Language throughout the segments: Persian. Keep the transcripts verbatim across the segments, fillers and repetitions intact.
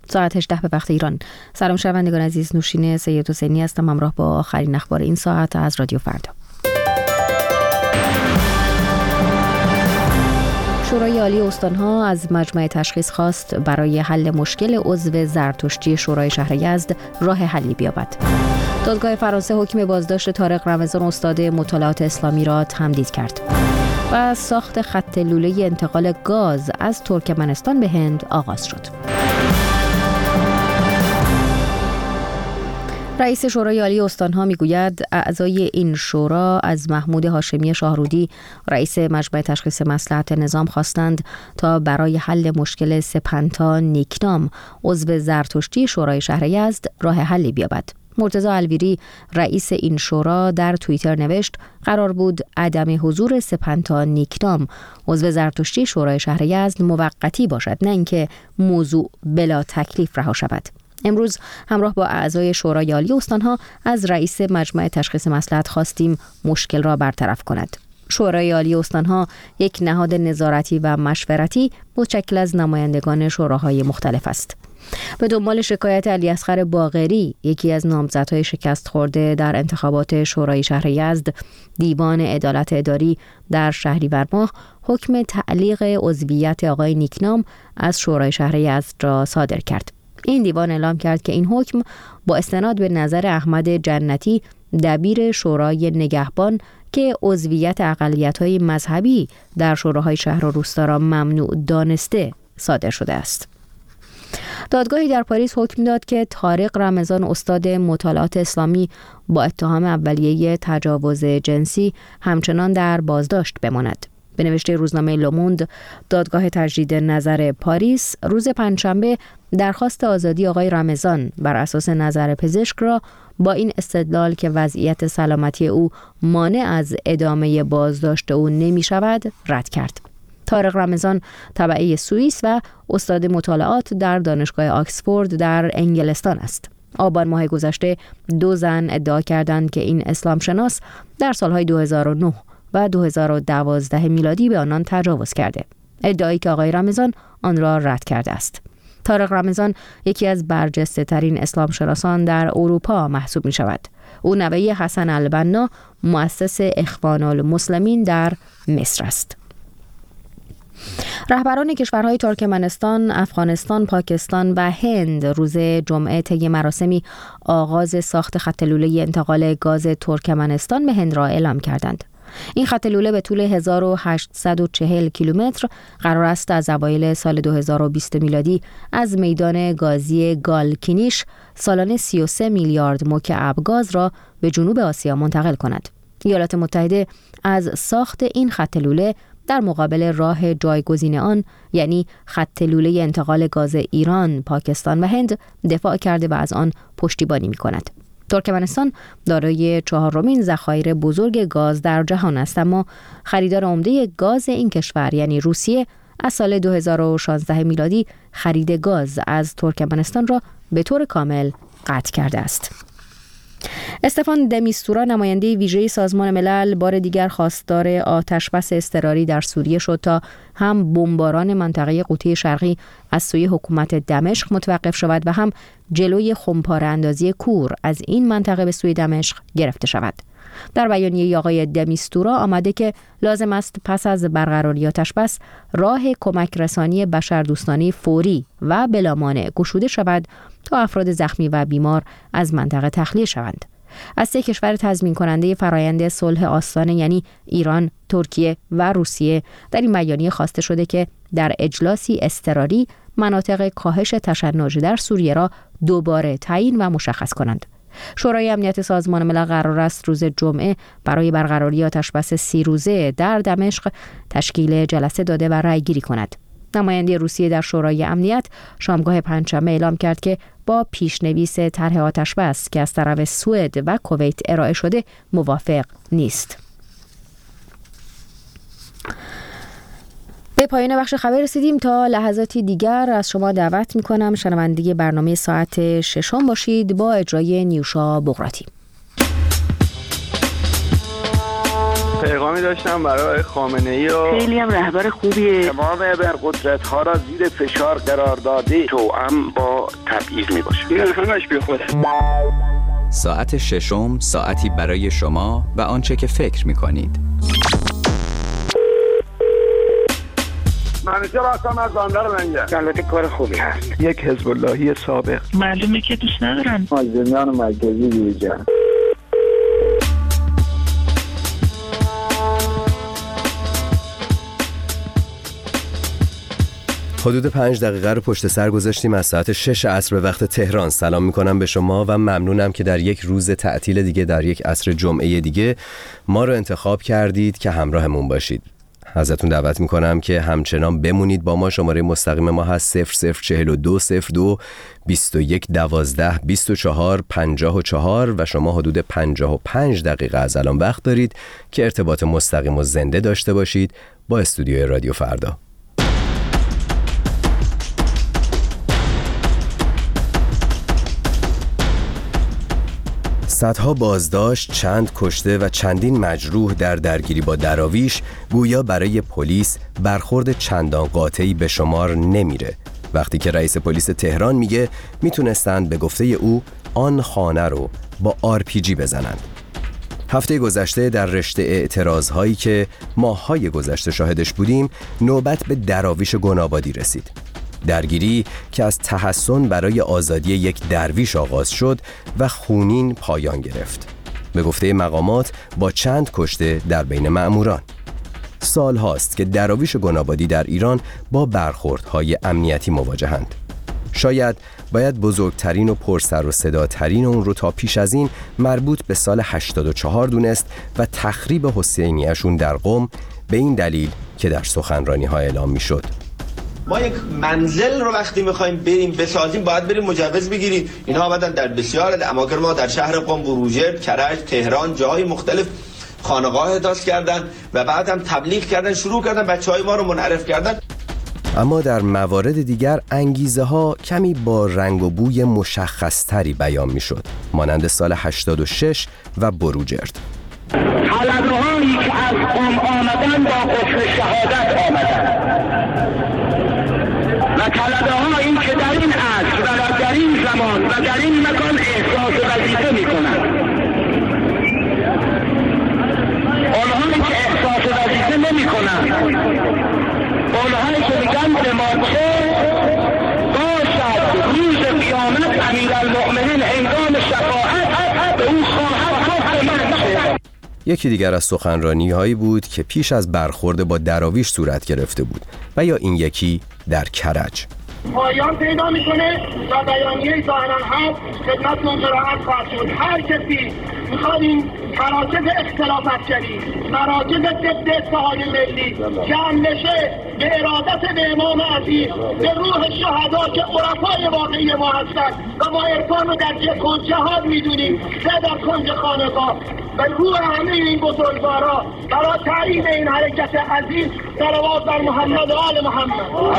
ساعت هجده به وقت ایران. سلام شنوندگان عزیز، نوشین سید حسینی هستم، همراه با آخرین اخبار این ساعت از رادیو فردا. شورای عالی استان‌ها از مجمع تشخیص خواست برای حل مشکل عضو زرتشتی شورای شهر یزد راه حلی بیابد. دادگاه فرانسه حکم بازداشت طارق رمضان استاد مطالعات اسلامی را تمدید کرد و ساخت خط لوله انتقال گاز از ترکمنستان به هند آغاز شد. رئیس شورای عالی استان‌ها میگوید اعضای این شورا از محمود هاشمی شاهرودی رئیس مجمع تشخیص مصلحت نظام خواستند تا برای حل مشکل سپنتا نیکنام عضو زرتشتی شورای شهر یزد راه حلی بیابد. مرتضی الویری رئیس این شورا در توییتر نوشت قرار بود عدم حضور سپنتا نیکنام عضو زرتشتی شورای شهر یزد موقتی باشد، نه اینکه موضوع بلا تکلیف رها شود. امروز همراه با اعضای شورای عالی استان‌ها از رئیس مجمع تشخیص مصلحت خواستیم مشکل را برطرف کند. شورای عالی استان‌ها یک نهاد نظارتی و مشورتی متشکل از نمایندگان شوراهای مختلف است. به دنبال شکایت علیاصغر باقری، یکی از نامزدهای شکست خورده در انتخابات شورای شهر یزد، دیوان عدالت اداری در شهریور ماه حکم تعلیق عضویت آقای نیکنام از شورای شهر یزد را صادر کرد. این دیوان اعلام کرد که این حکم با استناد به نظر احمد جنتی دبیر شورای نگهبان که عضویت اقلیت‌های مذهبی در شوراهای شهر و روستا را ممنوع دانسته صادر شده است. دادگاهی در پاریس حکم داد که طارق رمضان استاد مطالعات اسلامی با اتهام اولیه تجاوز جنسی همچنان در بازداشت بماند. به نوشته روزنامه لوموند، دادگاه تجدید نظر پاریس روز پنجشنبه درخواست آزادی آقای رمضان بر اساس نظر پزشک را با این استدلال که وضعیت سلامتی او مانع از ادامه بازداشت او نمی شود رد کرد. طارق رمضان تبعه سوئیس و استاد مطالعات در دانشگاه آکسفورد در انگلستان است. آبان ماه گذشته دو زن ادعا کردند که این اسلام شناس در سالهای دو هزار و نه و دو هزار و دوازده میلادی به آنان تجاوز کرده. ادعایی که آقای رمضان آن را رد کرده است. طارق رمضان یکی از برجسته ترین اسلام شناسان در اروپا محسوب می شود. او نوه حسن البنا مؤسس اخوان المسلمین در مصر است. رهبران کشورهای ترکمنستان، افغانستان، پاکستان و هند روز جمعه طی مراسمی آغاز ساخت خط لوله انتقال گاز ترکمنستان به هند را اعلام کردند. این خط لوله به طول هزار و هشتصد و چهل کیلومتر قرار است از اوایل سال دو هزار و بیست میلادی از میدان گازی گالکینیش سالانه سی و سه میلیارد مکعب گاز را به جنوب آسیا منتقل کند. ایالات متحده از ساخت این خط لوله در مقابل راه جایگزین آن، یعنی خط لوله انتقال گاز ایران، پاکستان و هند، دفاع کرده و از آن پشتیبانی می‌کند. ترکمنستان دارای چهارمین ذخایر بزرگ گاز در جهان است، اما خریدار عمده گاز این کشور یعنی روسیه از سال دو هزار و شانزده میلادی خرید گاز از ترکمنستان را به طور کامل قطع کرده است. استفان دمیستورا نماینده ویژه سازمان ملل بار دیگر خواستار آتشبس اضطراری در سوریه شد تا هم بمباران منطقه قوطی شرقی از سوی حکومت دمشق متوقف شود و هم جلوی خمپاره اندازی کور از این منطقه به سوی دمشق گرفته شود. در بیانیه آقای دمیستورا آمده که لازم است پس از برقراری آتشبس راه کمک رسانی بشردوستانه فوری و بلامانع گشوده شود تا افراد زخمی و بیمار از منطقه تخلیه شوند. از سه کشور تضمین کننده فرایند صلح آستانه یعنی ایران، ترکیه و روسیه در این بیانیه خواسته شده که در اجلاسی اضطراری مناطق کاهش تشنج در سوریه را دوباره تعیین و مشخص کنند. شورای امنیت سازمان ملل قرار است روز جمعه برای برقراری آتشبس سی روزه در دمشق تشکیل جلسه داده و رأی گیری کند. نماینده روسیه در شورای امنیت شامگاه پنجشنبه اعلام کرد که با پیشنویس طرح آتشبس که از طرف سوئد و کویت ارائه شده موافق نیست. به پایان بخش خبر رسیدیم. تا لحظاتی دیگر از شما دعوت می‌کنم شنونده برنامه ساعت ششم باشید با اجرای نیوشا بغراتی. پیغامی داشتم برای خامنه‌ای و خیلی هم رهبر خوبیه. تمام ابرقدرت‌ها را زیر فشار قرار داده، توأم با تبعیض میباشه. این همش بی خوده. ساعت ششم، ساعتی برای شما و آنچه که فکر می‌کنید. منیجر هستم از بندر لنگه. البته کار خوبی هست. یک حزب اللهی سابق. معلومه که دوست ندارن. مازندران مرکزی دیجا. حدود پنج دقیقه رو پشت سر گذاشتیم از ساعت شش عصر به وقت تهران. سلام میکنم به شما و ممنونم که در یک روز تعطیل دیگه، در یک عصر جمعه دیگه ما رو انتخاب کردید که همراهمون باشید. ازتون دعوت میکنم که همچنان بمونید با ما. شماره مستقیم ما هست صفر صفر چهل و دو صفر دو بیست و یک دوازده بیست و چهار پنجاه و چهار و شما حدود پنجاه و پنج دقیقه از الان وقت دارید که ارتباط مستقیم و زنده داشته باشید با استودیوی رادیو فردا. صدها بازداشت، چند کشته و چندین مجروح در درگیری با دراویش گویا برای پلیس برخورد چندان قاطعی به شمار نمیره، وقتی که رئیس پلیس تهران میگه میتونستند به گفته او آن خانه رو با آر پی جی بزنند. هفته گذشته در رشته اعتراضهایی که ماه‌های گذشته شاهدش بودیم، نوبت به دراویش گنابادی رسید. درگیری که از تحسن برای آزادی یک درویش آغاز شد و خونین پایان گرفت، به گفته مقامات با چند کشته در بین مأموران. سال هاست که دراویش گنابادی در ایران با برخوردهای امنیتی مواجهند. شاید باید بزرگترین و پرسر و صداترین اون رو تا پیش از این مربوط به سال هشتاد و چهار دونست و تخریب حسینیه‌شون در قم، به این دلیل که در سخنرانی ها اعلام می شد. ما یک منزل رو وقتی میخوایم بریم بسازیم باید بریم مجوز بگیریم. اینها آمدن در بسیار از اماکن ما در شهر قم، بروجرد، کرج، تهران، جاهای مختلف خانقاه احداث کردن و بعد هم تبلیغ کردن، شروع کردن بچهای ما رو منحرف کردن. اما در موارد دیگر انگیزه ها کمی با رنگ و بوی مشخص تری بیان می شد، مانند سال هشتاد و شش و بروجرد. طلبهایی که از قم آمدن با قطر شهادت آمدن و طلبهایی که در این عصر و در این زمان و در این مکان احساس وظیفه می کنند، اونهایی که احساس وظیفه نمی کنند، اونهایی که میگن به ما چه باشد روز قیامت امیرالمؤمنین هنگام شفاعت به اون خواهد گفت من چه. یکی دیگر از سخنرانی هایی بود که پیش از برخورد با دراویش صورت گرفته بود و یا این یکی در کرج. پایان پیدا میکنه و بیانیه ظاهرا هست خدمتتون قرائت خواهد شد. هر کسی میخواد این مراکز اختلاف افکنی، مراکز ضد اتحاد ملی جمع بشه به ارادت به امام عزیز، به روح شهدا که عرفای واقعی ما هستند و ما عرفان رو در جهان جهاد میدونیم، نه در کنج خانقاه، و روح همه این بزرگوارا برای تایید این حرکت عزیز صلوات بر محمد و آل محمد.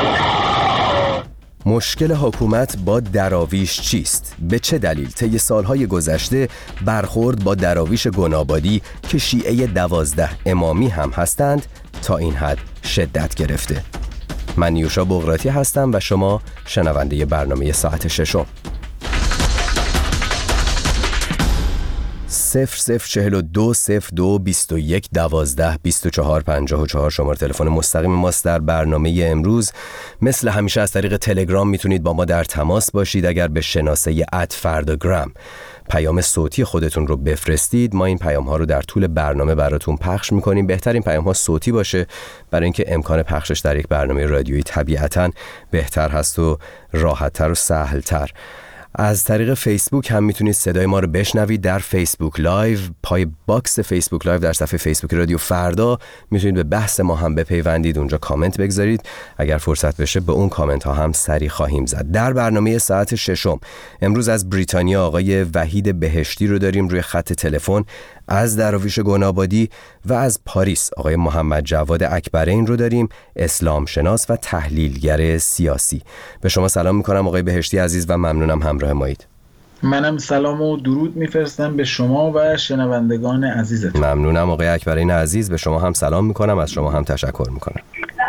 مشکل حکومت با دراویش چیست؟ به چه دلیل طی سالهای گذشته برخورد با دراویش گنابادی که شیعه دوازده امامی هم هستند تا این حد شدت گرفته؟ من نیوشا بغراتی هستم و شما شنونده برنامه ساعت ششم. صفر صفر چهل و دو صفر دو بیست و یک دوازده بیست و چهار پنجاه و چهار شماره تلفن مستقیم ماست. در برنامه امروز مثل همیشه از طریق تلگرام میتونید با ما در تماس باشید. اگر به شناسه ات فرداگرام پیام صوتی خودتون رو بفرستید، ما این پیام ها رو در طول برنامه براتون پخش میکنیم. بهترین پیام ها صوتی باشه برای اینکه امکان پخشش در یک برنامه رادیویی طبیعتاً بهتر هست و راحت‌تر و سهل‌تر. از طریق فیسبوک هم میتونید صدای ما رو بشنوید در فیسبوک لایو. پای باکس فیسبوک لایو در صفحه فیسبوک رادیو فردا میتونید به بحث ما هم بپیوندید، اونجا کامنت بگذارید. اگر فرصت بشه به اون کامنت ها هم سری خواهیم زد. در برنامه ساعت ششم امروز از بریتانیا آقای وحید بهشتی رو داریم روی خط تلفن، از دراویش گنابادی و از پاریس آقای محمد جواد اکبرین رو داریم، اسلام شناس و تحلیلگر سیاسی. به شما سلام میکنم آقای بهشتی عزیز و ممنونم همراه مایید. منم سلام و درود میفرستم به شما و شنوندگان عزیزتون. ممنونم آقای اکبرین عزیز، به شما هم سلام میکنم، از شما هم تشکر میکنم.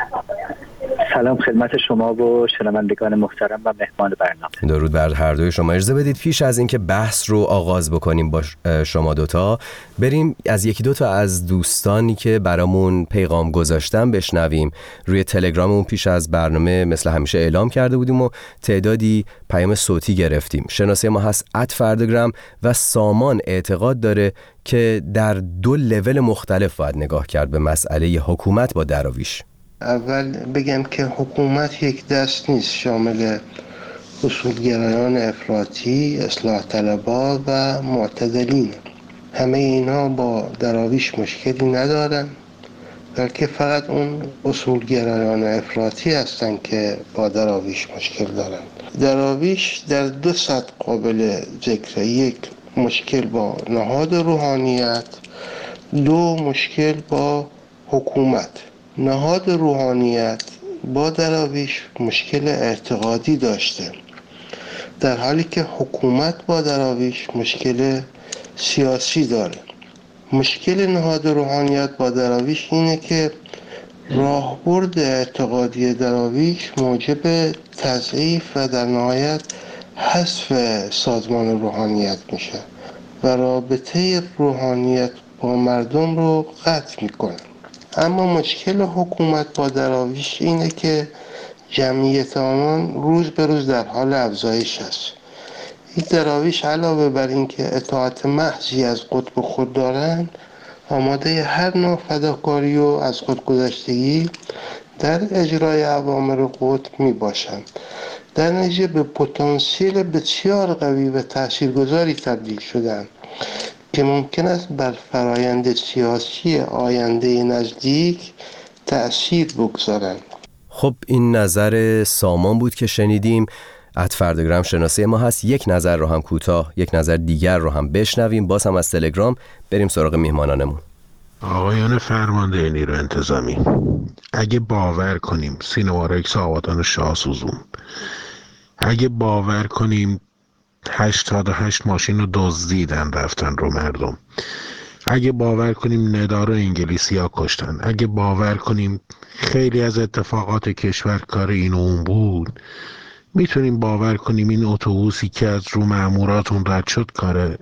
سلام خدمت شما و شنوندگان محترم و مهمان برنامه. درود بر هر دوی شما. اجازه بدید پیش از اینکه بحث رو آغاز بکنیم با شما دوتا، بریم از یکی دوتا از دوستانی که برامون پیغام گذاشتن بشنویم. روی تلگراممون پیش از برنامه مثل همیشه اعلام کرده بودیم و تعدادی پیام صوتی گرفتیم. شناسه ما هست ات فردگرام و سامان اعتقاد داره که در دو لول مختلف باید نگاه کرد به مسئله حکومت با دراویش. اول بگم که حکومت یک دست نیست، شامل اصولگرایان افراطی، اصلاح طلبها و معتدلین. همه اینا با دراویش مشکلی ندارن، بلکه فقط اون اصولگرایان افراطی هستن که با دراویش مشکل دارن. دراویش در دو سطح قابل ذکره: یک مشکل با نهاد روحانیت، دو مشکل با حکومت. نهاد روحانیت با دراویش مشکل اعتقادی داشته، در حالی که حکومت با دراویش مشکل سیاسی داره. مشکل نهاد روحانیت با دراویش اینه که راهبرد اعتقادی دراویش موجب تضعیف و در نهایت حذف سازمان روحانیت میشه و رابطه روحانیت با مردم رو قطع میکنه. اما مشکل حکومت با دراویش اینه که جمعیت آنان روز به روز در حال افزایش است. این دراویش علاوه بر اینکه اطاعت محضی از قطب خود دارند، آماده هر نوع فداکاری و از خودگذشتگی در اجرای اوامر قطب می باشند. در نتیجه به پتانسیل بسیار قوی و تاثیرگذاری تبدیل شدند که ممکن است بر فرایند سیاسی آینده نزدیک تأثیر بگذارند. خب این نظر سامان بود که شنیدیم. ات فردگرام شناسه ما هست. یک نظر رو هم کوتاه، یک نظر دیگر رو هم بشنویم. باز هم از تلگرام بریم سراغ میهمانانمون. آقایان فرمانده نیرو انتظامی، اگه باور کنیم سینمارکس آبادان شاه سوزون، اگه باور کنیم هشتاد و هشت ماشین رو دزدیدن رفتن رو مردم، اگه باور کنیم ندار و انگلیسی ها کشتن، اگه باور کنیم خیلی از اتفاقات کشور کار این و اون بود، میتونیم باور کنیم این اتوبوسی که از رو ماموراتون رد شد کار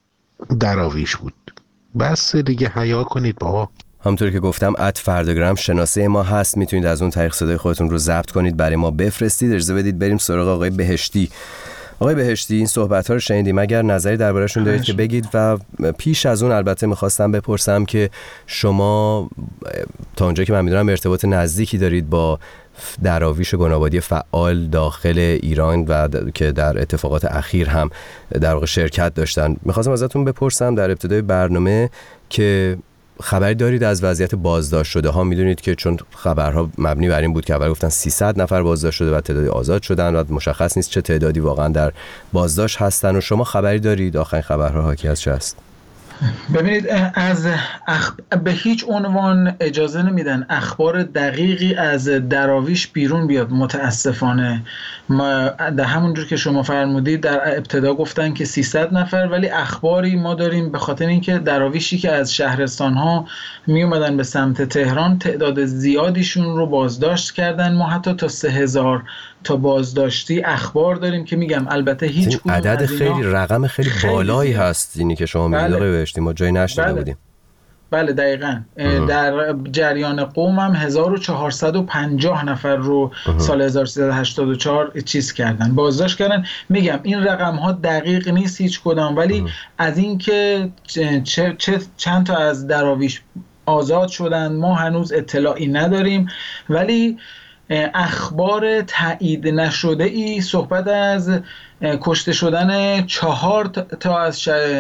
دراویش بود. بس دیگه حیا کنید بابا. همونطور که گفتم ات فردگرام شناسه ما هست، میتونید از اون طریق صدای خودتون رو ضبط کنید برای ما بفرستید. اجازه بدید بریم سراغ آقای بهشتی. آقای بهشتی، این صحبت‌ها رو شنیدیم، اگر نظری درباره‌شون دارید که بگید. و پیش از اون البته می‌خواستم بپرسم که شما تا اونجا که من می‌دونم ارتباط نزدیکی دارید با دراویش گنابادی فعال داخل ایران و که در اتفاقات اخیر هم در واقع شرکت داشتن. می‌خواستم ازتون بپرسم در ابتدای برنامه که خبری دارید از وضعیت بازداشت شده ها؟ میدونید که چون خبرها مبنی بر این بود که اول گفتن سیصد نفر بازداشت شده و تعدادی آزاد شدن و مشخص نیست چه تعدادی واقعا در بازداشت هستن، و شما خبری دارید آخرین خبرها حاکی از چه است؟ ببینید، از اخ... به هیچ عنوان اجازه نمیدن اخبار دقیقی از دراویش بیرون بیاد. متاسفانه ما در همونجور که شما فرمودید در ابتدا گفتن که سیصد نفر، ولی اخباری ما داریم به خاطر اینکه دراویشی که از شهرستان‌ها می اومدن به سمت تهران تعداد زیادیشون رو بازداشت کردن. ما حتی تا سه هزار تا بازداشتی اخبار داریم که میگم البته هیچ کدوم عدد خیلی رقم خیلی, خیلی بالایی زیاد هست اینی که شما میگید. آقای بهشتی ما جای نشنیده بله. بودیم. بله دقیقاً. در جریان قوم هم هزار و چهارصد و پنجاه نفر رو اه. سال هزار و سیصد و هشتاد و چهار چیز کردن، بازداشت کردن. میگم این رقم ها دقیق نیست هیچ کدام، ولی اه. از این که چه, چه چند تا از دراویش آزاد شدن ما هنوز اطلاعی نداریم، ولی اخبار تایید نشده ای صحبت از کشته شدن چهار تا از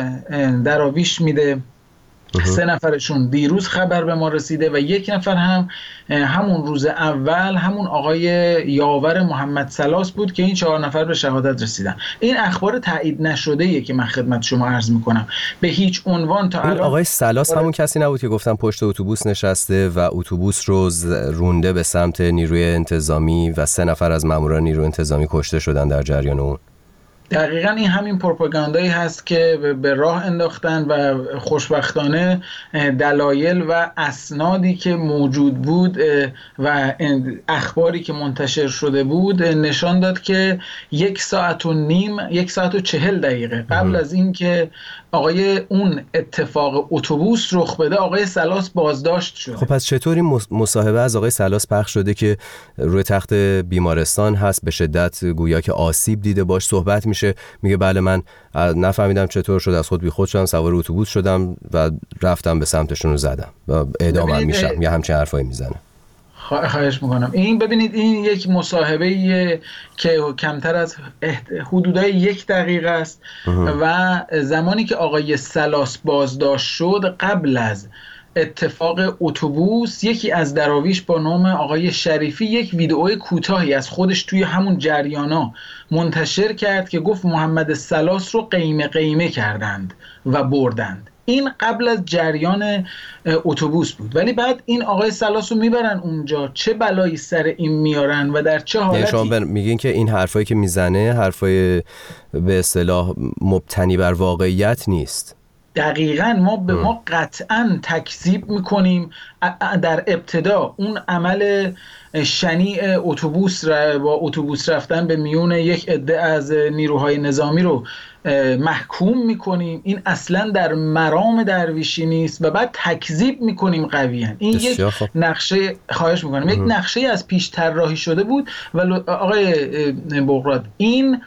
دراویش میده. سه نفرشون دیروز خبر به ما رسیده و یک نفر هم همون روز اول همون آقای یاور محمد سلاس بود که این چهار نفر به شهادت رسیدن. این اخبار تایید نشده ایه که من خدمت شما عرض میکنم. به هیچ عنوان تا الان آقای سلاس همون کسی نبود که گفتن پشت اتوبوس نشسته و اتوبوس رو رونده به سمت نیروی انتظامی و سه نفر از ماموران نیروی انتظامی کشته شدن در جریان اون؟ دقیقاً این همین پروپاگاندایی هست که به راه انداختن و خوشبختانه دلایل و اسنادی که موجود بود و اخباری که منتشر شده بود نشان داد که یک ساعت و نیم یک ساعت و چهل دقیقه قبل از این که آقای اون اتفاق اتوبوس رخ بده آقای سلاس بازداشت شد. خب پس چطوری مصاحبه از آقای سلاس پخش شده که روی تخت بیمارستان هست، به شدت گویا که آسیب دیده، باش صحبت میشه، میگه بله من نفهمیدم چطور شد، از خود بی خود شدم، سوار اتوبوس شدم و رفتم به سمتشون رو زدم و اعدامم میشم یا همچین حرفایی میزنه. خواهش میکنم. این ببینید این یک مصاحبه که کمتر از حدودای یک دقیقه است و زمانی که آقای سلاس بازداشت شد قبل از اتفاق اتوبوس یکی از دراویش با نام آقای شریفی یک ویدئوی کوتاهی از خودش توی همون جریانا منتشر کرد که گفت محمد سلاس رو قیمه قیمه کردند و بردند. این قبل از جریان اتوبوس بود، ولی بعد این آقای سلاس رو میبرن اونجا، چه بلایی سر این میارن و در چه حالتی. شما میگین که این حرفایی که میزنه حرفای به اصطلاح مبتنی بر واقعیت نیست. دقیقاً ما به ما قطعاً تکذیب میکنیم. در ابتدا اون عمل شنیع اتوبوس را با اتوبوس رفتن به میون یک عده از نیروهای نظامی رو محکوم میکنیم. این اصلا در مرام درویشی نیست و بعد تکذیب میکنیم قویاً. این یک نقشه خواهش میکنم یک نقشه از پیش طراحی شده بود و آقای بغراد این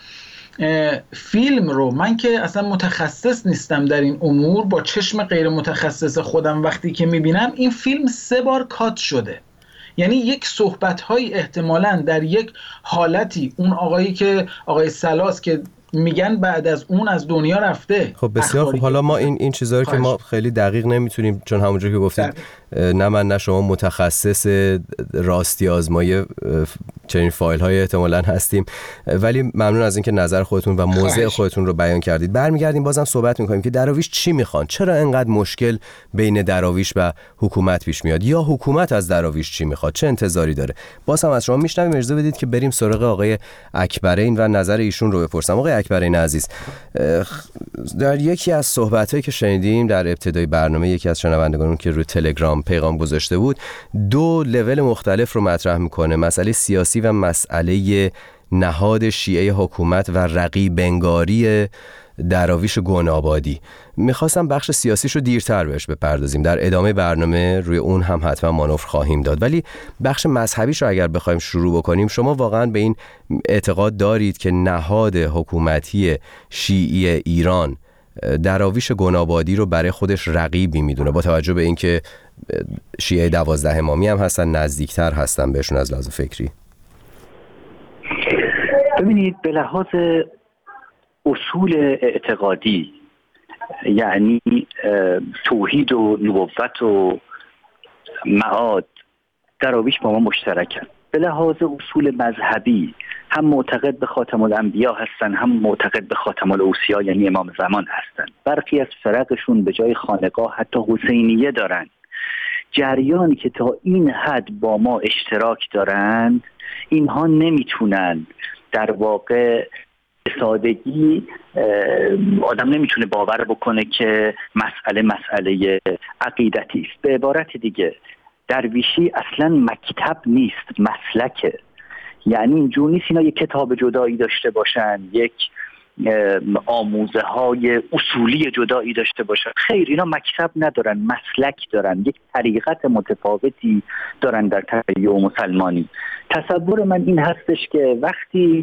فیلم رو من که اصلا متخصص نیستم در این امور، با چشم غیر متخصص خودم وقتی که میبینم این فیلم سه بار کات شده. یعنی یک صحبت‌های احتمالاً در یک حالتی اون آقایی که آقای سلاس که میگن بعد از اون از دنیا رفته. خب بسیار خوب. حالا ما این این چیزا رو که ما خیلی دقیق نمیتونیم، چون همونجوری که گفتید نه من نه شما متخصص راستی آزمایی چنین فایل های احتمالاً هستیم، ولی ممنون از اینکه نظر خودتون و موضع خودتون رو بیان کردید. برمیگردیم بازم صحبت میکنیم که دراویش چی میخوان، چرا اینقدر مشکل بین دراویش و حکومت پیش میاد، یا حکومت از دراویش چی میخواد، چه انتظاری داره. باز هم از شما میشنویم. اجازه بدید که بریم سراغ آقای اکبرین و نظر ایشون رو بپرسم. آقای اکبرین عزیز، در یکی از صحبتایی که شنیدیم در ابتدای برنامه یکی از شنوندگانمون که روی تلگرام پیغام گذاشته بود دو لول مختلف رو مطرح میکنه، مسئله سیاسی و مسئله نهاد شیعه حکومت و رقیب انگاری دراویش گل‌آبادی. میخواستم بخش سیاسیش رو دیرتر بهش بپردازیم، در ادامه برنامه روی اون هم حتما مانور خواهیم داد، ولی بخش مذهبیش رو اگر بخوایم شروع بکنیم، شما واقعا به این اعتقاد دارید که نهاد حکومتی شیعی ایران دراویش گل‌آبادی رو برای خودش رقیبی میدونه، با توجه به اینکه شیعه دوازده امامی هم هستن، نزدیکتر هستن بهشون از لحاظ فکری؟ ببینید، به لحاظ اصول اعتقادی، یعنی توحید و نبوت و معاد، دراویش با ما مشترکن. به لحاظ اصول مذهبی هم معتقد به خاتم الانبیا هستن، هم معتقد به خاتم الاوصیا یعنی امام زمان هستن. برخی از فرقشون به جای خانقاه حتی حسینیه دارن. جریانی که تا این حد با ما اشتراک دارند، اینها نمیتونن در واقع سادگی، آدم نمیتونه باور بکنه که مسئله مسئله عقیدتی است. به عبارت دیگه درویشی اصلا مکتب نیست، مسلکه. یعنی اینجور نیست اینا یک کتاب جدایی داشته باشن، یک آموزه های اصولی جدایی داشته باشن. خیر، اینا مکتب ندارن، مسلک دارن، یک طریقت متفاوتی دارن در تشیع مسلمانی. تصور من این هستش که وقتی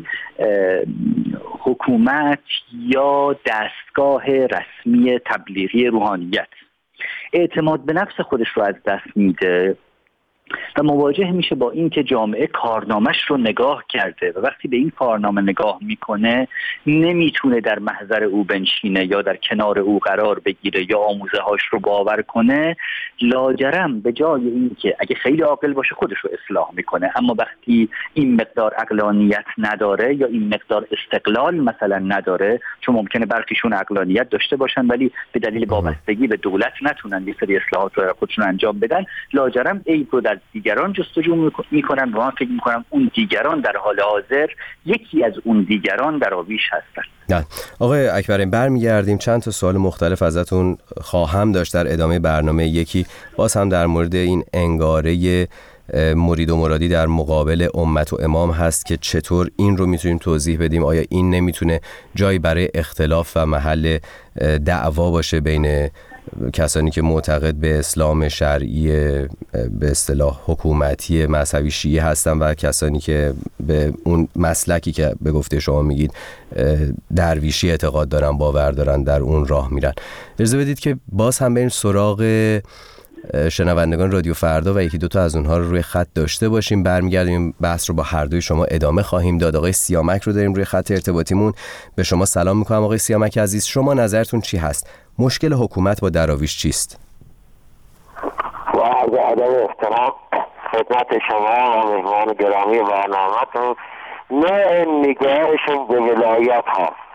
حکومت یا دستگاه رسمی تبلیغی روحانیت اعتماد به نفس خودش رو از دست میده و مواجه میشه با این که جامعه کارنامش رو نگاه کرده و وقتی به این کارنامه نگاه میکنه نمیتونه در محضر او بنشینه یا در کنار او قرار بگیره یا آموزه هاش رو باور کنه، لاجرم به جای این که اگه خیلی عاقل باشه خودش رو اصلاح میکنه، اما وقتی این مقدار عقلانیت نداره یا این مقدار استقلال مثلا نداره، چون ممکنه برخیشون عقلانیت داشته باشن ولی به دلیل وابستگی به دولت نتونن یه سری اصلاحات رو خودشون انجام بدن، لاجرم عیب رو در دیگه دیگران جستجو میکنن و من فکر میکنم اون دیگران در حال حاضر یکی از اون دیگران دراویش هستن. نه آقای اکبریم، برمیگردیم چند تا سوال مختلف ازتون خواهم داشت در ادامه برنامه. یکی باز هم در مورد این انگاره مرید و مرادی در مقابل امت و امام هست که چطور این رو میتونیم توضیح بدیم. آیا این نمیتونه جایی برای اختلاف و محل دعوا باشه بین کسانی که معتقد به اسلام شرعی به اصطلاح حکومتی مذهبی شیعه هستن و کسانی که به اون مسلکی که به گفته شما میگید درویشی اعتقاد دارن، باور دارن، در اون راه میرن. اجازه بدید که باز هم بریم سراغ شنوندگان رادیو فردا و یکی دوتا از اونها رو روی خط داشته باشیم. برمیگردیم بحث رو با هر دوی شما ادامه خواهیم داد. آقای سیامک رو داریم روی خط ارتباطیمون. به شما سلام میکنم آقای سیامک عزیز، شما نظرتون چی هست؟ مشکل حکومت با دراویش چیست؟ با عرض ادب و احترام خدمت شما و مهمان گرامی برنامه‌تون، نوع نگاهشون به ولایت هست.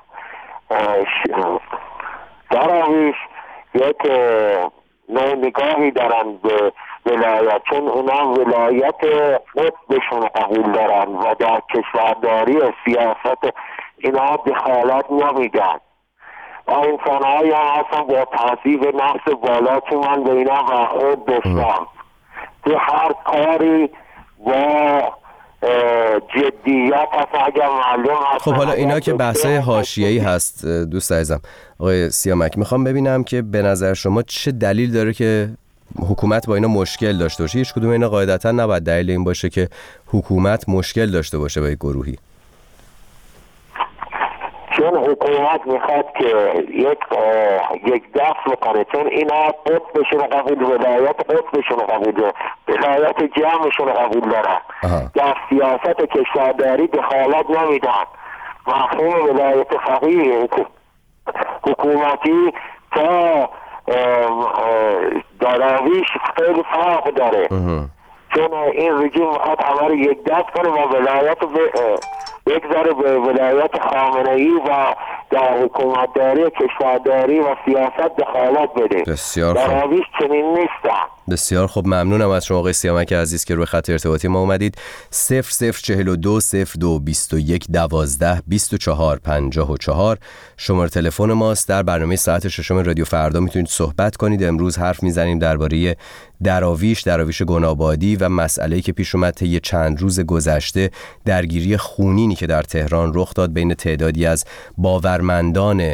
دراویش یک نوع نگاهی دارن به ولایت، چون اونا ولایت قطبشون قبول دارن و در کشورداری و سیاست اینا دخالت نمیدن. و انسان های هم هستن با تحصیب نفس بالا که من به اینا برخورد داشتم تو هر کاری با جدیت هست اگر معلوم هست. خب حالا اینا که بحثای حاشیه‌ای هست دوست عزیزم آقای سیامک، میخوام ببینم که به نظر شما چه دلیل داره که حکومت با اینا مشکل داشته باشه؟ هیچ کدوم اینا قاعدتا نباید دلیل این باشه که حکومت مشکل داشته باشه با یک گروهی. چون حکومت میخواد که یک یک دست بکنه، چون اینا قطبشون قبول، ولایت قطبشون قبول، ولایت جمعشون قبول دارن. در سیاست کشورداری دخالت نمیدن. مفهوم ولایت فقیه حکومتی تا دراویش خیلی فرق داره. چون این رژیم میخواد همه رو یک دست کنه و ولایت بگذاره به ولایت خامنه‌ای و در حکومتداری، کشورداری و سیاست دخالت بده. بسیار خوب. دراویش چنین نیستن. بسیار خوب، ممنونم از شما آقای سیامک عزیز که روی خط ارتباطی ما اومدید. صفر صفر چهل و دو صفر دو بیست و یک دوازده بیست و چهار پنجاه و چهار شماره تلفن ماست. در برنامه ساعت ششم رادیو فردا میتونید صحبت کنید. امروز حرف میزنیم درباره دراویش، دراویش گنابادی و مسئله‌ای که پیش اومد طی چند روز گذشته، درگیری خونینی که در تهران رخ داد بین تعدادی از باورمندان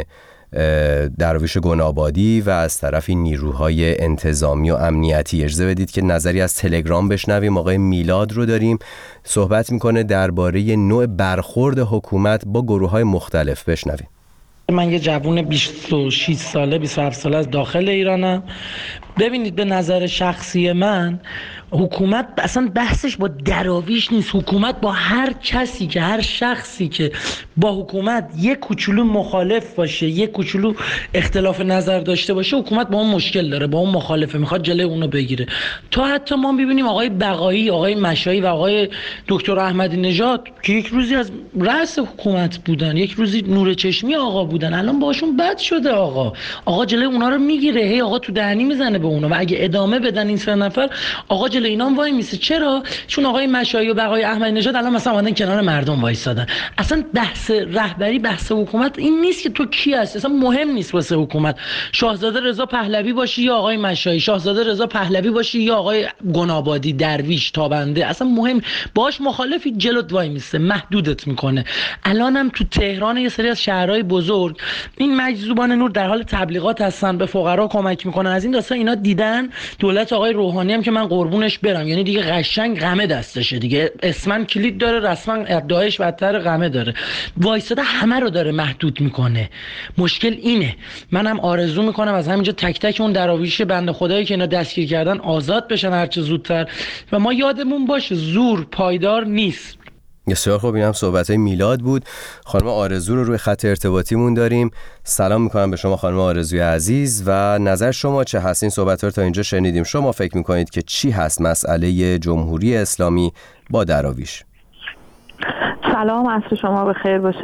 دراویش گنابادی و از طرفی نیروهای انتظامی و امنیتی. اجازه بدید که نظری از تلگرام بشنویم. آقای میلاد رو داریم، صحبت میکنه درباره نوع برخورد حکومت با گروه‌های مختلف. بشنویم. من یه جوون بیست و شش ساله بیست و هفت ساله از داخل ایرانم. ببینید به نظر شخصی من حکومت اصلا بحثش با دراویش نیست. حکومت با هر کسی که هر شخصی که با حکومت یک کوچولو مخالف باشه، یک کوچولو اختلاف نظر داشته باشه، حکومت با اون مشکل داره، با اون مخالفه، میخواد جلوی اونو بگیره. تا حتی ما ببینیم آقای بقایی، آقای مشایی و آقای دکتر احمدی نژاد که یک روزی از رأس حکومت بودن، یک روزی نور چشمی آقا بودن، الان باشون بد شده. آقا آقا جلوی اونا رو میگیره، هی آقا تو دهنی میزنه به اونا و اگه ادامه بدن این سه نفر آقا جلوی اینا وای میسه. چرا؟ چون آقای مشایی و بقای احمدی نژاد الان مثلا اومدن کنار مردم وایسادن. اصلا بحث رهبری، بحث حکومت این نیست که تو کی هستی، اصلا مهم نیست واسه حکومت. شاهزاده رضا پهلوی باشی یا آقای مشایی، شاهزاده رضا پهلوی باشی یا آقای گنابادی، درویش، تابنده، اصلا مهم باش مخالفی جلوت وای میسه، محدودت میکنه. الانم تو تهران یه سری از شهرهای بزرگ این مجذوبان نور در حال تبلیغات هستن، به فقرا کمک میکنن. از این داستان اینا دیدن. دولت آقای روحانی هم که من قربونش برم، یعنی دیگه قشنگ غمه دستشه دیگه، اسمن کلید داره، رسما داعش بدتر غمه داره، وایساده همه رو داره محدود میکنه. مشکل اینه. منم آرزو میکنم از همینجا تک تک اون دراویش بنده خدایی که اینا دستگیر کردن آزاد بشن هرچه زودتر و ما یادمون باشه زور پایدار نیست. بسیار خوب، این هم صحبت‌های میلاد بود. خانم آرزو رو روی خط ارتباطیمون داریم. سلام میکنم به شما خانم آرزوی عزیز و نظر شما چه هست؟ این صحبت‌ها رو تا اینجا شنیدیم. شما فکر میکنید که چی هست مسئله جمهوری اسلامی با دراویش؟ سلام، عصر شما بخیر باشه.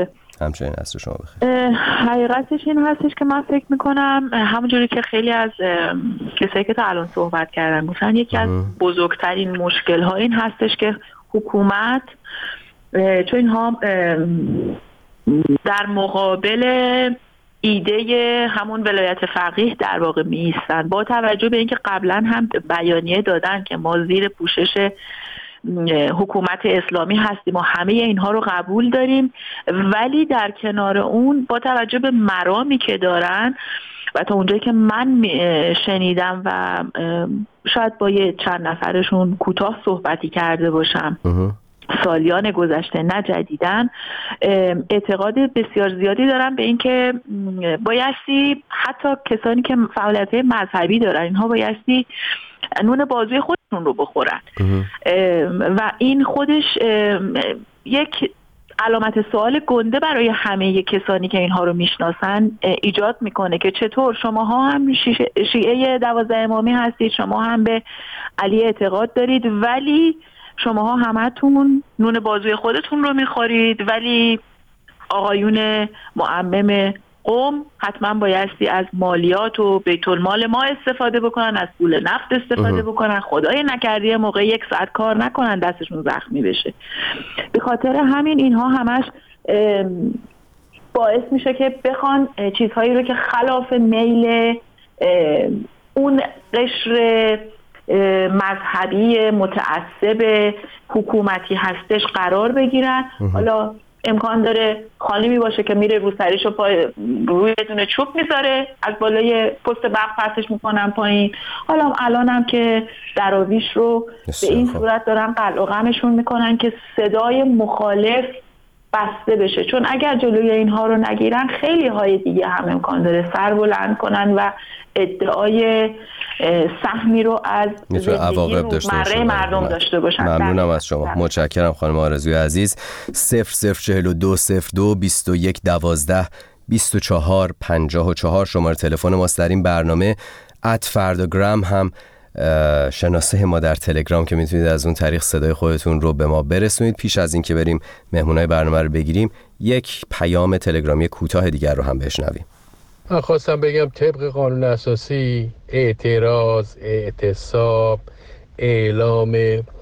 همچنین عصر شما بخیر. حقیقتش این هستش که من فکر میکنم همونجوری که خیلی از کسایی که تا الان صحبت کردن گفتن یکی از بزرگترین مشکل ها این هستش که حکومت چون اینها در مقابل ایده همون ولایت فقیه در واقع می ایستن، با توجه به اینکه قبلا هم بیانیه دادن که ما زیر پوشش حکومت اسلامی هستیم و همه اینها رو قبول داریم، ولی در کنار اون با توجه به مرامی که دارن و تا اونجایی که من شنیدم و شاید با یه چند نفرشون کوتاه صحبتی کرده باشم سالیان گذشته نه جدیدن، اعتقاد بسیار زیادی دارن به اینکه بایستی حتی کسانی که فعالیت مذهبی دارن اینها بایستی نون بازوی خودشون رو بخورن و این خودش یک علامت سوال گنده برای همه کسانی که اینها رو میشناسن ایجاد میکنه که چطور شماها هم شیعه دوازده امامی هستید، شما هم به علی اعتقاد دارید، ولی شماها همتون نون بازوی خودتون رو میخورید، ولی آقایون معمم قوم حتما بایستی از مالیات و بیت المال ما استفاده بکنن، از پول نفت استفاده بکنن، خدای نکرده موقع یک ساعت کار نکنن دستشون زخمی بشه. به خاطر همین اینها همش باعث میشه که بخوان چیزهایی رو که خلاف میل اون قشر مذهبی متعصب حکومتی هستش قرار بگیرن. حالا امکان داره خانمی باشه که میره روسریشو پای روی دونه چوب میذاره، از بالای پست برق پرتش میکنن پایین. حالا الانم که دراویش رو به این صورت دارن قلع و قمشون میکنن که صدای مخالف بسته بشه، چون اگر جلوی اینها رو نگیرن خیلی های دیگه هم امکان داره سر بلند کنن و ادعای سهمی رو از زندگی روزمره مردم داشته باشن. ممنونم از شما. متشکرم خانم آرزوی عزیز. صفر صفر چهل و دو صفر دو بیست و یک دوازده بیست و چهار پنجاه و چهار شماره تلفن ماست در این برنامه. ات فرداگرام هم شناسه ما در تلگرام که میتونید از اون طریق صدای خودتون رو به ما برسونید. پیش از این که بریم مهمونای برنامه رو بگیریم یک پیام تلگرامی کوتاه دیگر رو هم بشنویم. من خواستم بگم طبق قانون اساسی اعتراض، اعتصاب، اعلام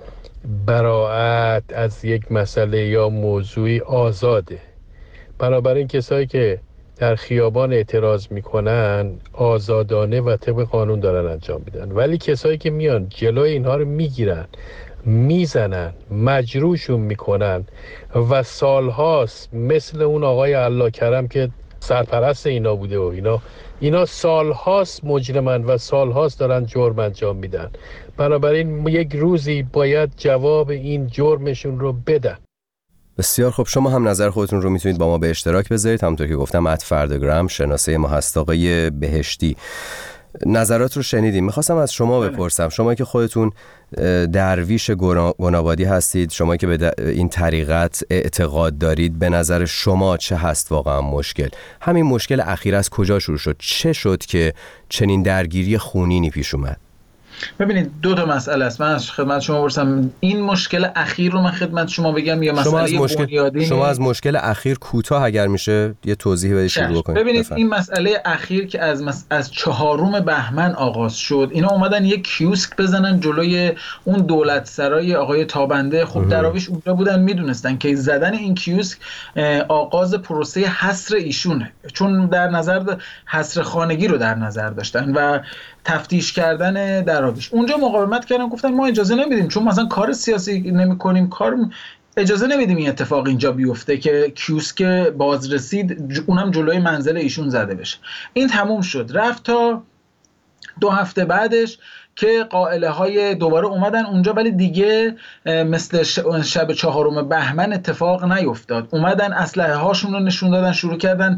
براءت از یک مسئله یا موضوعی آزاده. بنابراین کسایی که در خیابان اعتراض میکنن آزادانه و طبق قانون دارن انجام میدن، ولی کسایی که میان جلوی اینها رو میگیرن، میزنن، مجروحشون میکنن و سالهاست، مثل اون آقای الله کرم که سرپرست اینا بوده و اینا اینا سالهاست مجرمن و سالهاست دارن جرم انجام میدن. بنابراین یک روزی باید جواب این جرمشون رو بدن. بسیار خب، شما هم نظر خودتون رو میتونید با ما به اشتراک بذارید. همونطور که گفتم ات فرداگرام شناسه ما هست. آقای بهشتی، نظرات رو شنیدیم. میخواستم از شما بپرسم، شما که خودتون درویش گنابادی هستید، شما که به این طریقت اعتقاد دارید، به نظر شما چه هست واقعا مشکل؟ همین مشکل اخیر از کجا شروع شد؟ چه شد که چنین درگیری خونینی پیش اومد؟ ببینید دو تا مسئله است. من از خدمت شما برسم این مشکل اخیر رو من خدمت شما بگم یا مسئله شما از بنیادین؟ شما از مشکل اخیر کوتاه اگر میشه یه توضیح بدید شروع کنید. ببینید بفرم. این مسئله اخیر که از مس... از چهارم بهمن آغاز شد، اینا اومدن یک کیوسک بزنن جلوی اون دولت سرای آقای تابنده. خب دراویش اونجا بودن، میدونستن که زدن این کیوسک آغاز پروسه حصر ایشونه، چون در نظر حصر خانگی رو در نظر داشتن و تفتیش کردن دراویش. اونجا مقاومت کردن، گفتن ما اجازه نمیدیم، چون مثلا کار سیاسی نمی‌کنیم، کار اجازه نمیدیم این اتفاق اینجا بیفته که کیوسک باز رسید اونم جلوی منزل ایشون زده بشه. این تموم شد، رفت تا دو هفته بعدش که قائله های دوباره اومدن اونجا، ولی دیگه مثل شب چهارم بهمن اتفاق نیفتاد. اومدن اسلحه هاشون رو نشون دادن، شروع کردن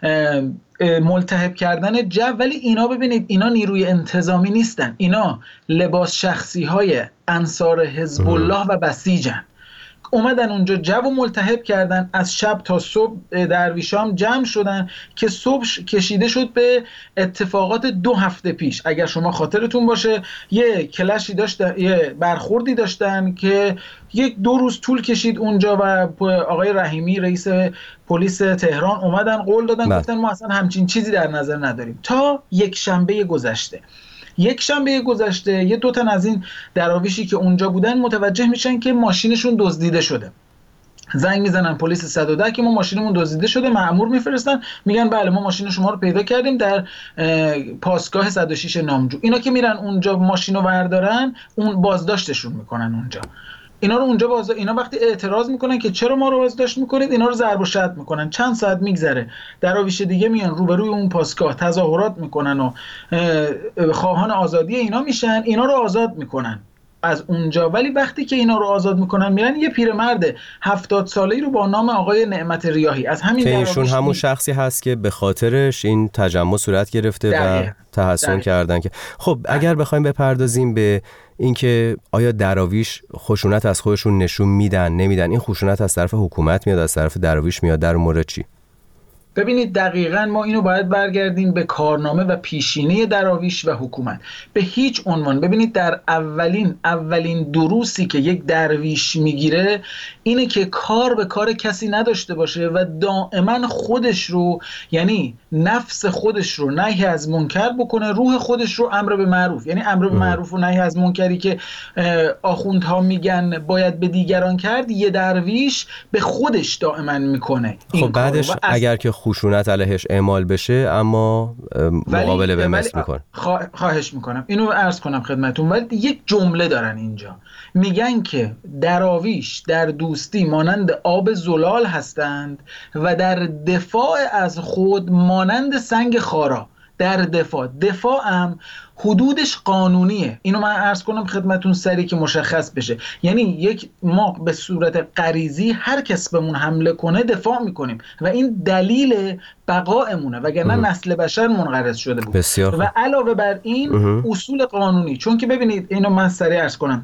ملتهب کردن جو. ولی اینا ببینید اینا نیروی انتظامی نیستن، اینا لباس شخصی های انصار حزب الله و بسیجن. اومدن اونجا جو ملتهب کردن، از شب تا صبح درویشام جمع شدن که صبح کشیده شد به اتفاقات دو هفته پیش. اگر شما خاطرتون باشه یه کلشی داشتن، یه برخوردی داشتن که یک دو روز طول کشید اونجا و آقای رحیمی رئیس پلیس تهران اومدن قول دادن بله. گفتن ما اصلا همچین چیزی در نظر نداریم. تا یک شنبه گذشته یک شنبه گذشته یه دو تن از این دراویشی که اونجا بودن متوجه میشن که ماشینشون دزدیده شده. زنگ میزنن پلیس صد و ده که ما ماشینمون دزدیده شده، مأمور میفرستن میگن بله ما ماشین شما رو پیدا کردیم در پاسگاه صد و شش نامجو. اینا که میرن اونجا ماشینو بردارن اون بازداشتشون میکنن اونجا. اینا رو اونجا باز اینا وقتی اعتراض میکنن که چرا ما رو بازداشت میکنید، اینا رو ضرب و شتم میکنن. چند ساعت میگذره دراویش دیگه میان روبروی اون پاسگاه تظاهرات میکنن و خواهان آزادی اینا میشن، اینا رو آزاد میکنن از اونجا. ولی وقتی که اینا رو آزاد میکنن میرن یه پیرمرد هفتاد ساله‌ای رو با نام آقای نعمت ریاحی از همین که ایشون همون شخصی هست که به خاطرش این تجمع صورت گرفته و تحسن کردن. که خب اگر بخوایم بپردازیم به اینکه آیا دراویش خشونت از خودشون نشون میدن نمیدن، این خشونت از طرف حکومت میاد از طرف دراویش میاد، در مورد چی؟ ببینید دقیقاً ما اینو باید برگردیم به کارنامه و پیشینه دراویش و حکومت. به هیچ عنوان ببینید در اولین اولین دروسی که یک درویش میگیره اینه که کار به کار کسی نداشته باشه و دائما خودش رو، یعنی نفس خودش رو نهی از منکر بکنه، روح خودش رو امر به معروف، یعنی امر به معروف و نهی از منکری که آخوندها میگن باید به دیگران کرد، یه درویش به خودش دائما میکنه. خب بعدش اگر که خشونت علیهش اعمال بشه اما مقابله به مثل میکنه. خواهش میکنم اینو عرض کنم خدمتون، ولی یک جمله دارن اینجا میگن که دراویش در دوستی مانند آب زلال هستند و در دفاع از خود مانند سنگ خارا. در دفاع دفاع هم حدودش قانونیه. اینو من عرض کنم خدمتون سری که مشخص بشه. یعنی یک ما به صورت غریزی هر کس بهمون حمله کنه دفاع میکنیم و این دلیل بقایمونه، وگرنه نسل بشر منقرض شده بود. بسیار و علاوه بر این اه. اصول قانونی، چون که ببینید اینو من سری عرض کنم،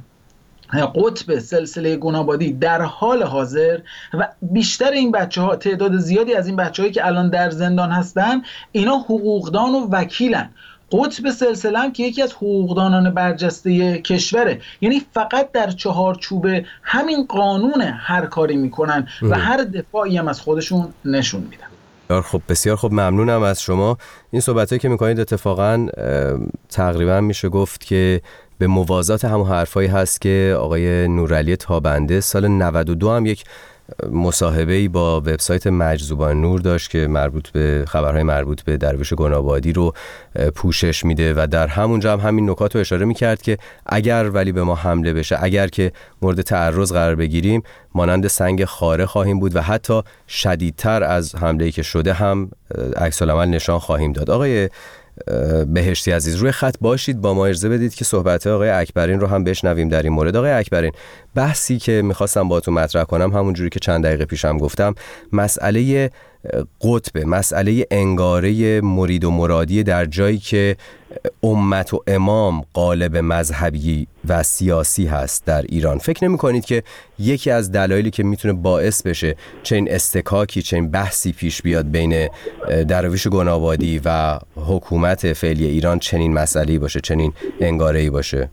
قطب سلسله گنابادی در حال حاضر و بیشتر این بچه ها، تعداد زیادی از این بچه هایی که الان در زندان هستن اینا حقوقدان و وکیلن. قطب سلسله هم که یکی از حقوقدانان برجسته کشوره، یعنی فقط در چهارچوب همین قانون هر کاری میکنن و هر دفاعی هم از خودشون نشون میدن. خب بسیار خب، ممنونم از شما. این صحبتایی که میکنید اتفاقا تقریبا میشه گفت که به موازات همون حرفایی هست که آقای نورعلی تابنده سال نود و دو هم یک مصاحبه‌ای با وبسایت مجذوبان نور داشت که مربوط به خبرهای مربوط به درویش گنابادی رو پوشش میده و در همونجا هم همین نکات رو اشاره میکرد که اگر ولی به ما حمله بشه، اگر که مورد تعرض قرار بگیریم، مانند سنگ خاره خواهیم بود و حتی شدیدتر از حمله‌ای که شده هم عکس‌العمل نشان خواهیم داد. آقای بهشتی عزیز روی خط باشید، با ما اجازه بدید که صحبت آقای اکبرین رو هم بشنویم در این مورد. آقای اکبرین، بحثی که میخواستم باهاتون مطرح کنم همونجوری که چند دقیقه پیشم گفتم، مسئله قطب، مسئله انگاره مرید و مرادی در جایی که امت و امام قالب مذهبی و سیاسی هست در ایران. فکر نمی کنید که یکی از دلایلی که میتونه باعث بشه چنین استکاکی، چنین بحثی پیش بیاد بین درویش گنابادی و حکومت فعلی ایران چنین مسئله‌ای باشه، چنین انگاره‌ای باشه؟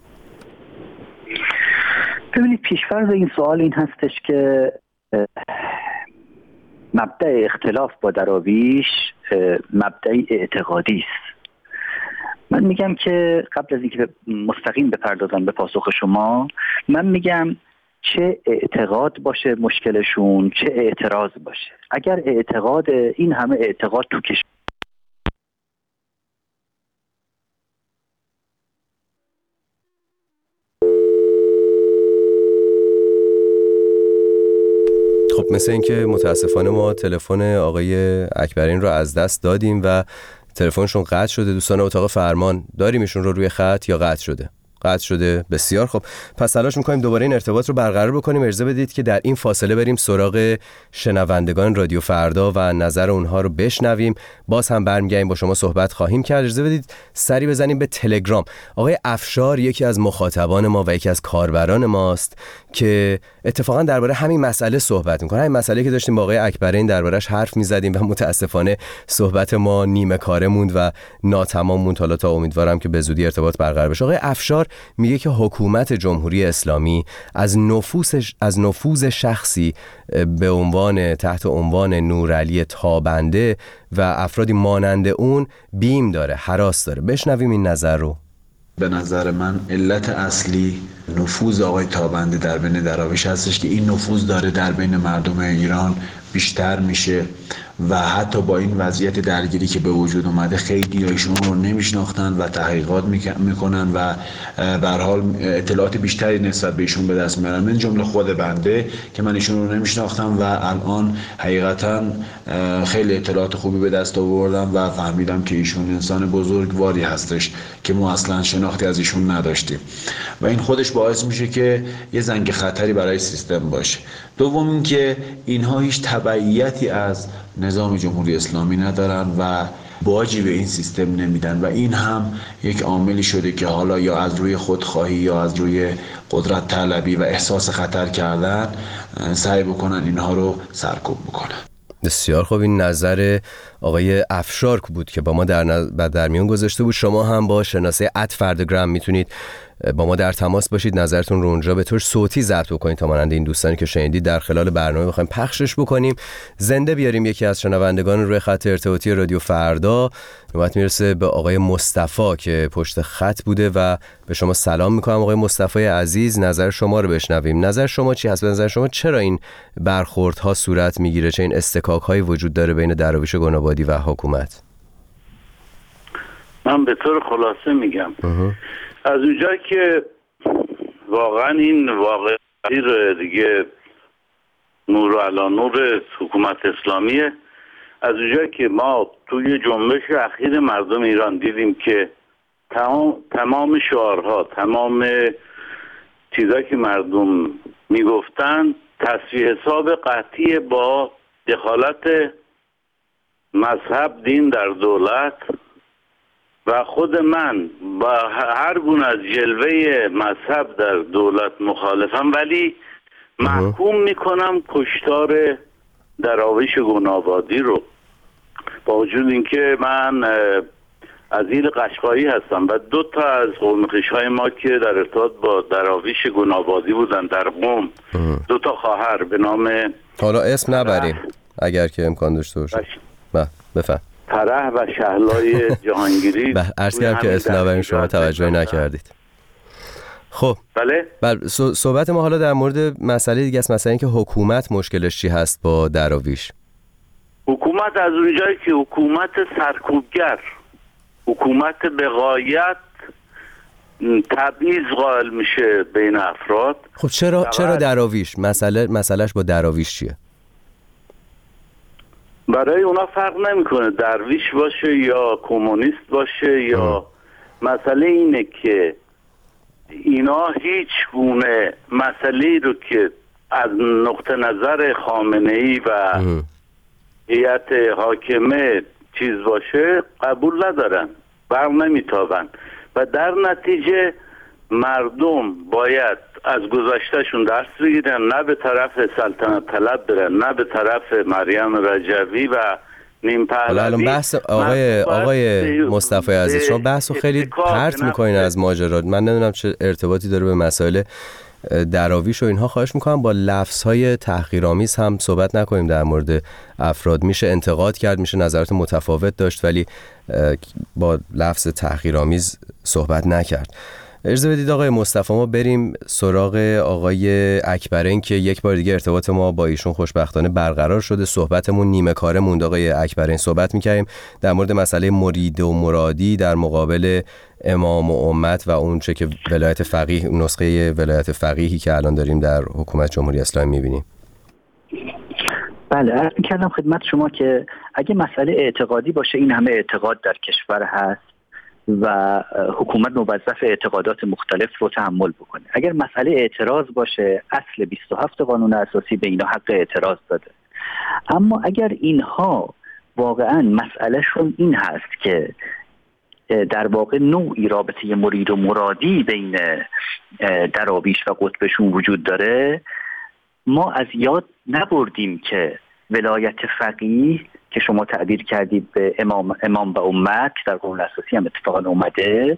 ببینید پیشفرض این سوال این هستش که مبدأ اختلاف با دراویش مبدأی اعتقادی است. من میگم که قبل از اینکه مستقیم بپردازم به پاسخ شما، من میگم چه اعتقاد باشه مشکلشون، چه اعتراض باشه. اگر اعتقاد، این همه اعتقاد تو کشور خب مثل اینکه متاسفانه ما تلفن آقای اکبرین رو از دست دادیم و تلفنشون قطع شده. دوستان اتاق فرمان داریم ایشون رو روی خط یا قطع شده؟ قطع شده. بسیار خب، پس تلاش می‌کنیم دوباره این ارتباط رو برقرار بکنیم. اجازه بدید که در این فاصله بریم سراغ شنوندگان رادیو فردا و نظر اونها رو بشنویم. باز هم برمیگردیم با شما صحبت خواهیم کرد. اجازه بدید سری بزنیم به تلگرام. آقای افشار یکی از مخاطبان ما و یکی از کاربران ماست که اتفاقا درباره همین مسئله صحبت میکنه. همین مسئله که داشتیم با آقای اکبرین دربارش حرف میزدیم و متاسفانه صحبت ما نیمه کاره موند و ناتمام موند. حالا تا امیدوارم که به زودی ارتباط برقرار بشه. آقای افشار میگه که حکومت جمهوری اسلامی از نفوذ از نفوذ شخصی به عنوان تحت عنوان نورعلی تابنده و افرادی مانند اون بیم داره، هراس داره. بشنویم این نظر رو. به نظر من علت اصلی نفوذ آقای تابنده در بین دراویش هستش که این نفوذ داره در بین مردم ایران بیشتر میشه و حتی با این وضعیت درگیری که به وجود اومده خیلی ایشون رو نمیشناختن و تحقیقات میکنن و به هر حال اطلاعات بیشتری نسبت به ایشون به دست میارن، من جمله خود بنده که من ایشون رو نمیشناختم و الان حقیقتا خیلی اطلاعات خوبی به دست آوردم و فهمیدم که ایشون انسان بزرگواری هستش که ما اصلا شناختی از ایشون نداشتیم و این خودش باعث میشه که یه زنگ خطری برای سیستم باشه. دوم اینکه اینها هیچ تبعیتی از نظام جمهوری اسلامی ندارن و باجی به این سیستم نمیدن و این هم یک عاملی شده که حالا یا از روی خودخواهی یا از روی قدرت طلبی و احساس خطر کردن سعی بکنن اینها رو سرکوب بکنن. بسیار خوب. این نظر آقای افشار بود که با ما در, نظ... در میون گذاشته بود. شما هم با شناسه ات فردگرام میتونید با ما در تماس باشید، نظرتون رو اونجا به طور صوتی ضبط بکنید تا مانند این دوستانی که شنیدید در خلال برنامه بخوایم پخشش بکنیم، زنده بیاریم یکی از شنوندگان روی خط ارتباطی رادیو فردا. نوبت میرسه به آقای مصطفی که پشت خط بوده و به شما سلام میکنم. آقای مصطفی عزیز، نظر شما رو بشنویم. نظر شما چی هست؟ به نظر شما چرا این برخوردها صورت میگیره؟ چه این استکاک‌هایی وجود داره بین دراویش گنابادی و حکومت؟ من به طور خلاصه میگم از اونجایی که واقعا این واقعی دیگه نور علی نور حکومت اسلامیه، از اونجایی که ما توی جنبش اخیر مردم ایران دیدیم که تمام تمام شعارها، تمام چیزایی که مردم میگفتن تصفیه حساب قطعی با دخالت مذهب، دین در دولت و خود من با هر گونه از جلوه مذهب در دولت مخالفم، ولی محکوم میکنم کشتار دراویش گنابادی رو، با وجود اینکه من از ایل قشقایی هستم و دو تا از قوم خویش‌های ما که در ارتباط با دراویش گنابادی بودن در قم، دو تا خواهر به نام، حالا اسم نبریم اگر که امکان داشته باشه، بله بفهم، فرح و شهلای جهانگیری. بله عرض کردم که اسم نبریم، شما توجه نکردید. خب بله بله صحبت ما حالا در مورد مسئله دیگه است، مثلا اینکه حکومت مشکلش چی هست با دراویش. حکومت از اونجایی که حکومت سرکوبگر، حکومت به غایت تبعیض قائل میشه بین افراد. خب چرا چرا دراویش؟ مسئله مسئلهش با دراویش چیه؟ برای اونا فرق نمیکنه درویش باشه یا کمونیست باشه یا اه. مسئله اینه که اینا هیچ گونه مسئله رو که از نقطه نظر خامنه‌ای و هیئت حاکمه چیز باشه قبول ندارن، بر نمیتابن و در نتیجه مردم باید از گذشتهشون درس بگیرن، نه به طرف سلطنت طلب برن، نه به طرف مریم رجوی و نیم پهلوی. الان بحث آقای آقای مصطفی عزیز، شما بحثو خیلی پرت میکنین از ماجرات. من نمیدونم چه ارتباطی داره به مسائل دراویش و اینها. خواهش میکنم با لفظهای تحقیرآمیز هم صحبت نکنیم در مورد افراد. میشه انتقاد کرد، میشه نظرات متفاوت داشت، ولی با لفظ تحقیرآمیز صحبت نکرد. اجازه بدید آقای مصطفی ما بریم سراغ آقای اکبرین که یک بار دیگه ارتباط ما با ایشون خوشبختانه برقرار شده. صحبتمون نیمه کاره موند. آقای اکبرین صحبت می‌کردیم در مورد مسئله مرید و مرادی در مقابل امام و امت و اون چه که ولایت فقیه، نسخه ولایت فقیهی که الان داریم در حکومت جمهوری اسلامی می‌بینیم. بله عرض می‌کردم خدمت شما که اگه مسئله اعتقادی باشه، این همه اعتقاد در کشور هست و حکومت موظف اعتقادات مختلف رو تحمل بکنه. اگر مسئله اعتراض باشه، اصل بیست و هفت قانون اساسی به اینا حق اعتراض داده. اما اگر اینها واقعا مسئلهشون این هست که در واقع نوعی رابطه مرید و مرادی بین دراویش و قطبشون وجود داره، ما از یاد نبردیم که ولایت فقیه که شما تعبیر کردید به امام امام و امت در قانون اساسی هم اتفاقا اومده،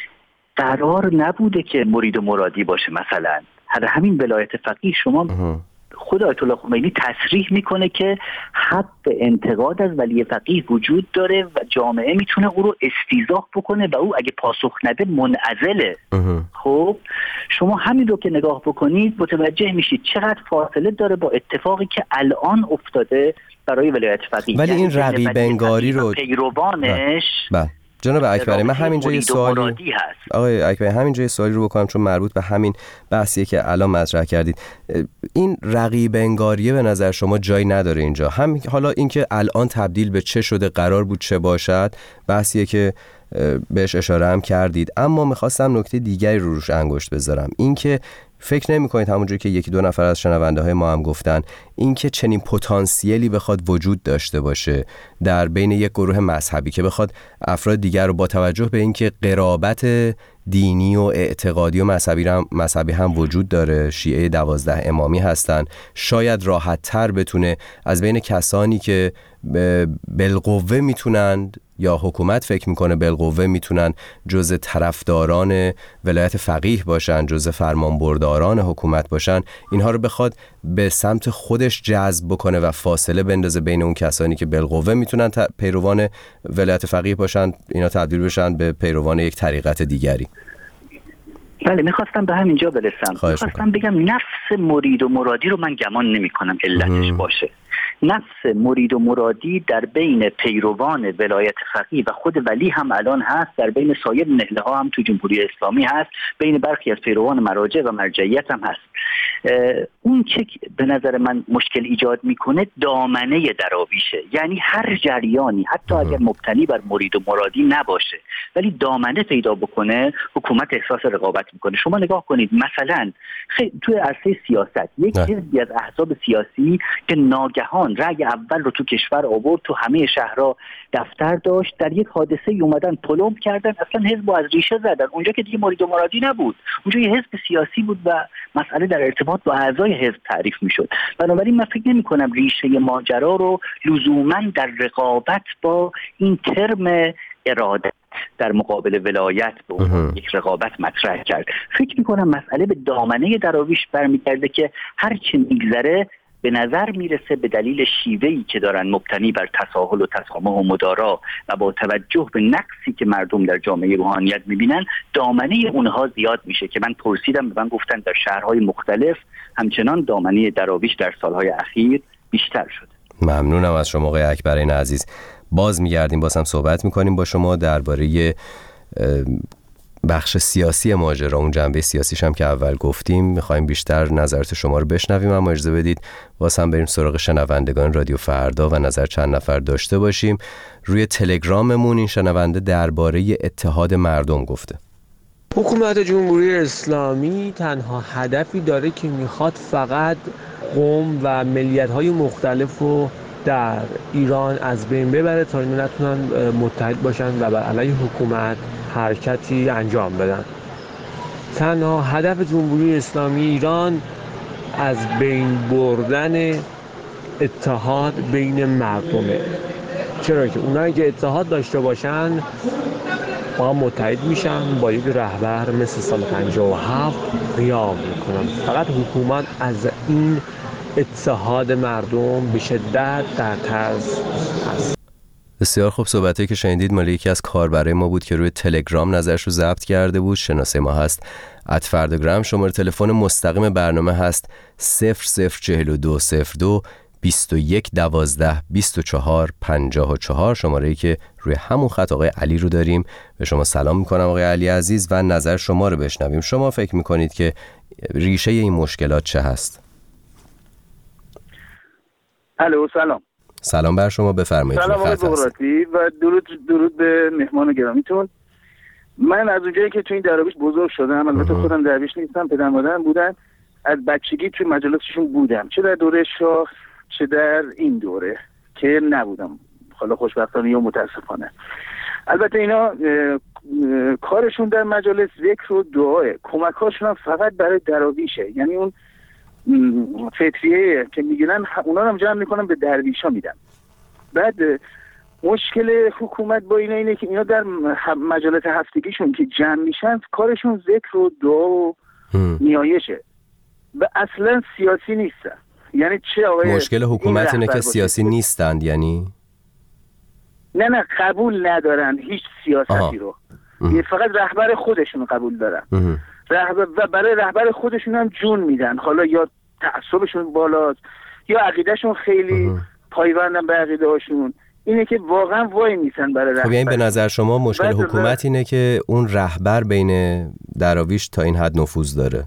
قرار نبوده که مرید و مرادی باشه. مثلا هر همین ولایت فقیه شما خود آیت الله خمینی تصریح میکنه که حق انتقاد از ولی فقیه وجود داره و جامعه میتونه او رو استیضاح بکنه و او اگه پاسخ نده منعزله. خب شما همین رو که نگاه بکنید متوجه میشید چقدر فاصله داره با اتفاقی که الان افتاده برای ولایت فقیه. ولی این رقیب انگاری رو پیروانش با. جناب اکبری، من همینجا یه سوالی آقای اکبری همینجا یه سوالی رو بکنم چون مربوط به همین بحثیه که الان مطرح کردید. این رقیب انگاریه به نظر شما جایی نداره اینجا؟ هم حالا اینکه الان تبدیل به چه شده، قرار بود چه باشد، بحثیه که بهش اشاره هم کردید، اما میخواستم نکته دیگری رو روش انگشت بذارم. اینکه فکر نمی کنید همونجوری که یکی دو نفر از شنونده های ما هم گفتن، اینکه چنین پتانسیلی بخواد وجود داشته باشه در بین یک گروه مذهبی که بخواد افراد دیگر رو با توجه به اینکه قرابت دینی و اعتقادی و مذهبی هم مذهبی هم وجود داره، شیعه دوازده امامی هستن، شاید راحت تر بتونه از بین کسانی که بالقوه میتونند یا حکومت فکر میکنه بالقوه میتونن جزء طرفداران ولایت فقیه باشن، جزء فرمانبرداران حکومت باشن، اینها رو بخواد به سمت خودش جذب بکنه و فاصله بندازه بین اون کسانی که بالقوه میتونن پیروان ولایت فقیه باشن، اینا تبدیل بشن به پیروان یک طریقت دیگری. بله، میخواستم به همینجا برسم. میخواستم بگم نفس مرید و مرادی رو من گمان نمی کنم علتش باشه. نفس مرید و مرادی در بین پیروان ولایت فقیه و خود ولی هم الان هست، در بین سایر نهله ها هم تو جمهوری اسلامی هست، بین برخی از پیروان مراجع و مرجعیت هم هست. اون که به نظر من مشکل ایجاد میکنه دامنه دراویشه، یعنی هر جریانی حتی اگر مبتنی بر مرید و مرادی نباشه ولی دامنه پیدا بکنه، حکومت احساس رقابت میکنه. شما نگاه کنید مثلا توی عرصه سیاست یک حزبی از احزاب سیاسی که ناگهان رأی اول رو تو کشور آورد، تو همه شهرها دفتر داشت، در یک حادثه اومدن پلمب کردن، اصلا حزب رو از ریشه زدن. اونجا که دیگه مرید و مرادی نبود، اونجا یه حزب سیاسی بود و مسئله در ارتباط با اعضای حزب تعریف میشد. بنابراین من فکر نمی کنم ریشه ماجرا رو لزوما در رقابت با این ترم اراده در مقابل ولایت به عنوان یک رقابت مطرح کرد. فکر میکنم مسئله به دامنه دراویش برمیگرده که هر چی میگذره به نظر میرسه به دلیل شیوهی که دارن مبتنی بر تساهل و تسامح و مدارا و با توجه به نقصی که مردم در جامعه روحانیت میبینن، دامنه اونها زیاد میشه که من پرسیدم، به من گفتن در شهرهای مختلف همچنان دامنه دراویش در سالهای اخیر بیشتر شده. ممنونم از شما آقای اکبرین عزیز. باز میگردیم، باز هم صحبت میکنیم با شما درباره بخش سیاسی ماجرا، اون جنبه سیاسیش هم که اول گفتیم. میخوایم بیشتر نظرات شما رو بشنویم، اما اجازه بدید باز هم بریم سراغ شنوندگان رادیو فردا و نظر چند نفر داشته باشیم. روی تلگراممون این شنونده درباره اتحاد مردم گفته. حکومت جمهوری اسلامی تنها هدفی داره که میخواد فقط قوم و ملیت‌های مختلف رو در ایران از بین ببره تا اینا نتونن متحد باشن و بر علیه حکومت حرکتی انجام بدن. تنها هدف جمهوری اسلامی ایران از بین بردن اتحاد بین مردمه، چرا که اونایی که اتحاد داشته باشن با هم متحد میشن، با یک رهبر مثل سال پنجاه و هفت قیام میکنن. فقط حکومت از این اتحاد مردم به شدت در ترس هست. بسیار خوب، صحبتی که شنیدید مال یکی از کاربرای ما بود که روی تلگرام نظرش رو ضبط کرده بود. شناسه ما هست ات فرداگرام. شماره تلفن مستقیم برنامه هست صفر صفر چهل و دو صفر دو بیست و یک دوازده بیست و چهار پنجاه و چهار، شماره‌ای که روی همون خط آقای علی رو داریم. به شما سلام میکنم آقای علی عزیز و نظر شما رو بشنویم. شما فکر میکنید که ریشه این مشکلات چه هست؟ الو سلام. سلام بر شما، بفرمایید. سلام آقای بغراتی و درود درود به مهمان گرامیتون. من از اونجایی که تو این دراویش بزرگ شدم، البته خودم درویش نیستم، پدر مادرم بودن، از بچگی توی مجالسشون بودم، چه در دوره شاه چه در این دوره که نبودم، حالا خوشبختانه یا متاسفانه. البته اینا کارشون در مجالس ذکر و دعاه، کمکاشون هم فقط برای دراویشه، یعنی اون فتویه که میگیرن اونا رو هم جمع میکنن به درویشا میدن. بعد مشکل حکومت با اینا اینه که اینا در مجالس هفتگیشون که جمع میشن کارشون ذکر و دعا و نیایشه و اصلا سیاسی نیستن. یعنی چه آقای مشکل حکومت اینه که سیاسی نیستند؟ یعنی نه نه قبول ندارن هیچ سیاستی آها. رو اه. فقط رهبر خودشون قبول دارن رهبر و برای رهبر خودشون هم جون میدن، حالا یا تعصبشون بالاست یا عقیدهشون خیلی پایبندن به عقیده هاشون، اینه که واقعا وای میسن برای رهبر. خب یعنی به نظر شما مشکل حکومت اینه که اون رهبر بین دراویش تا این حد نفوذ داره؟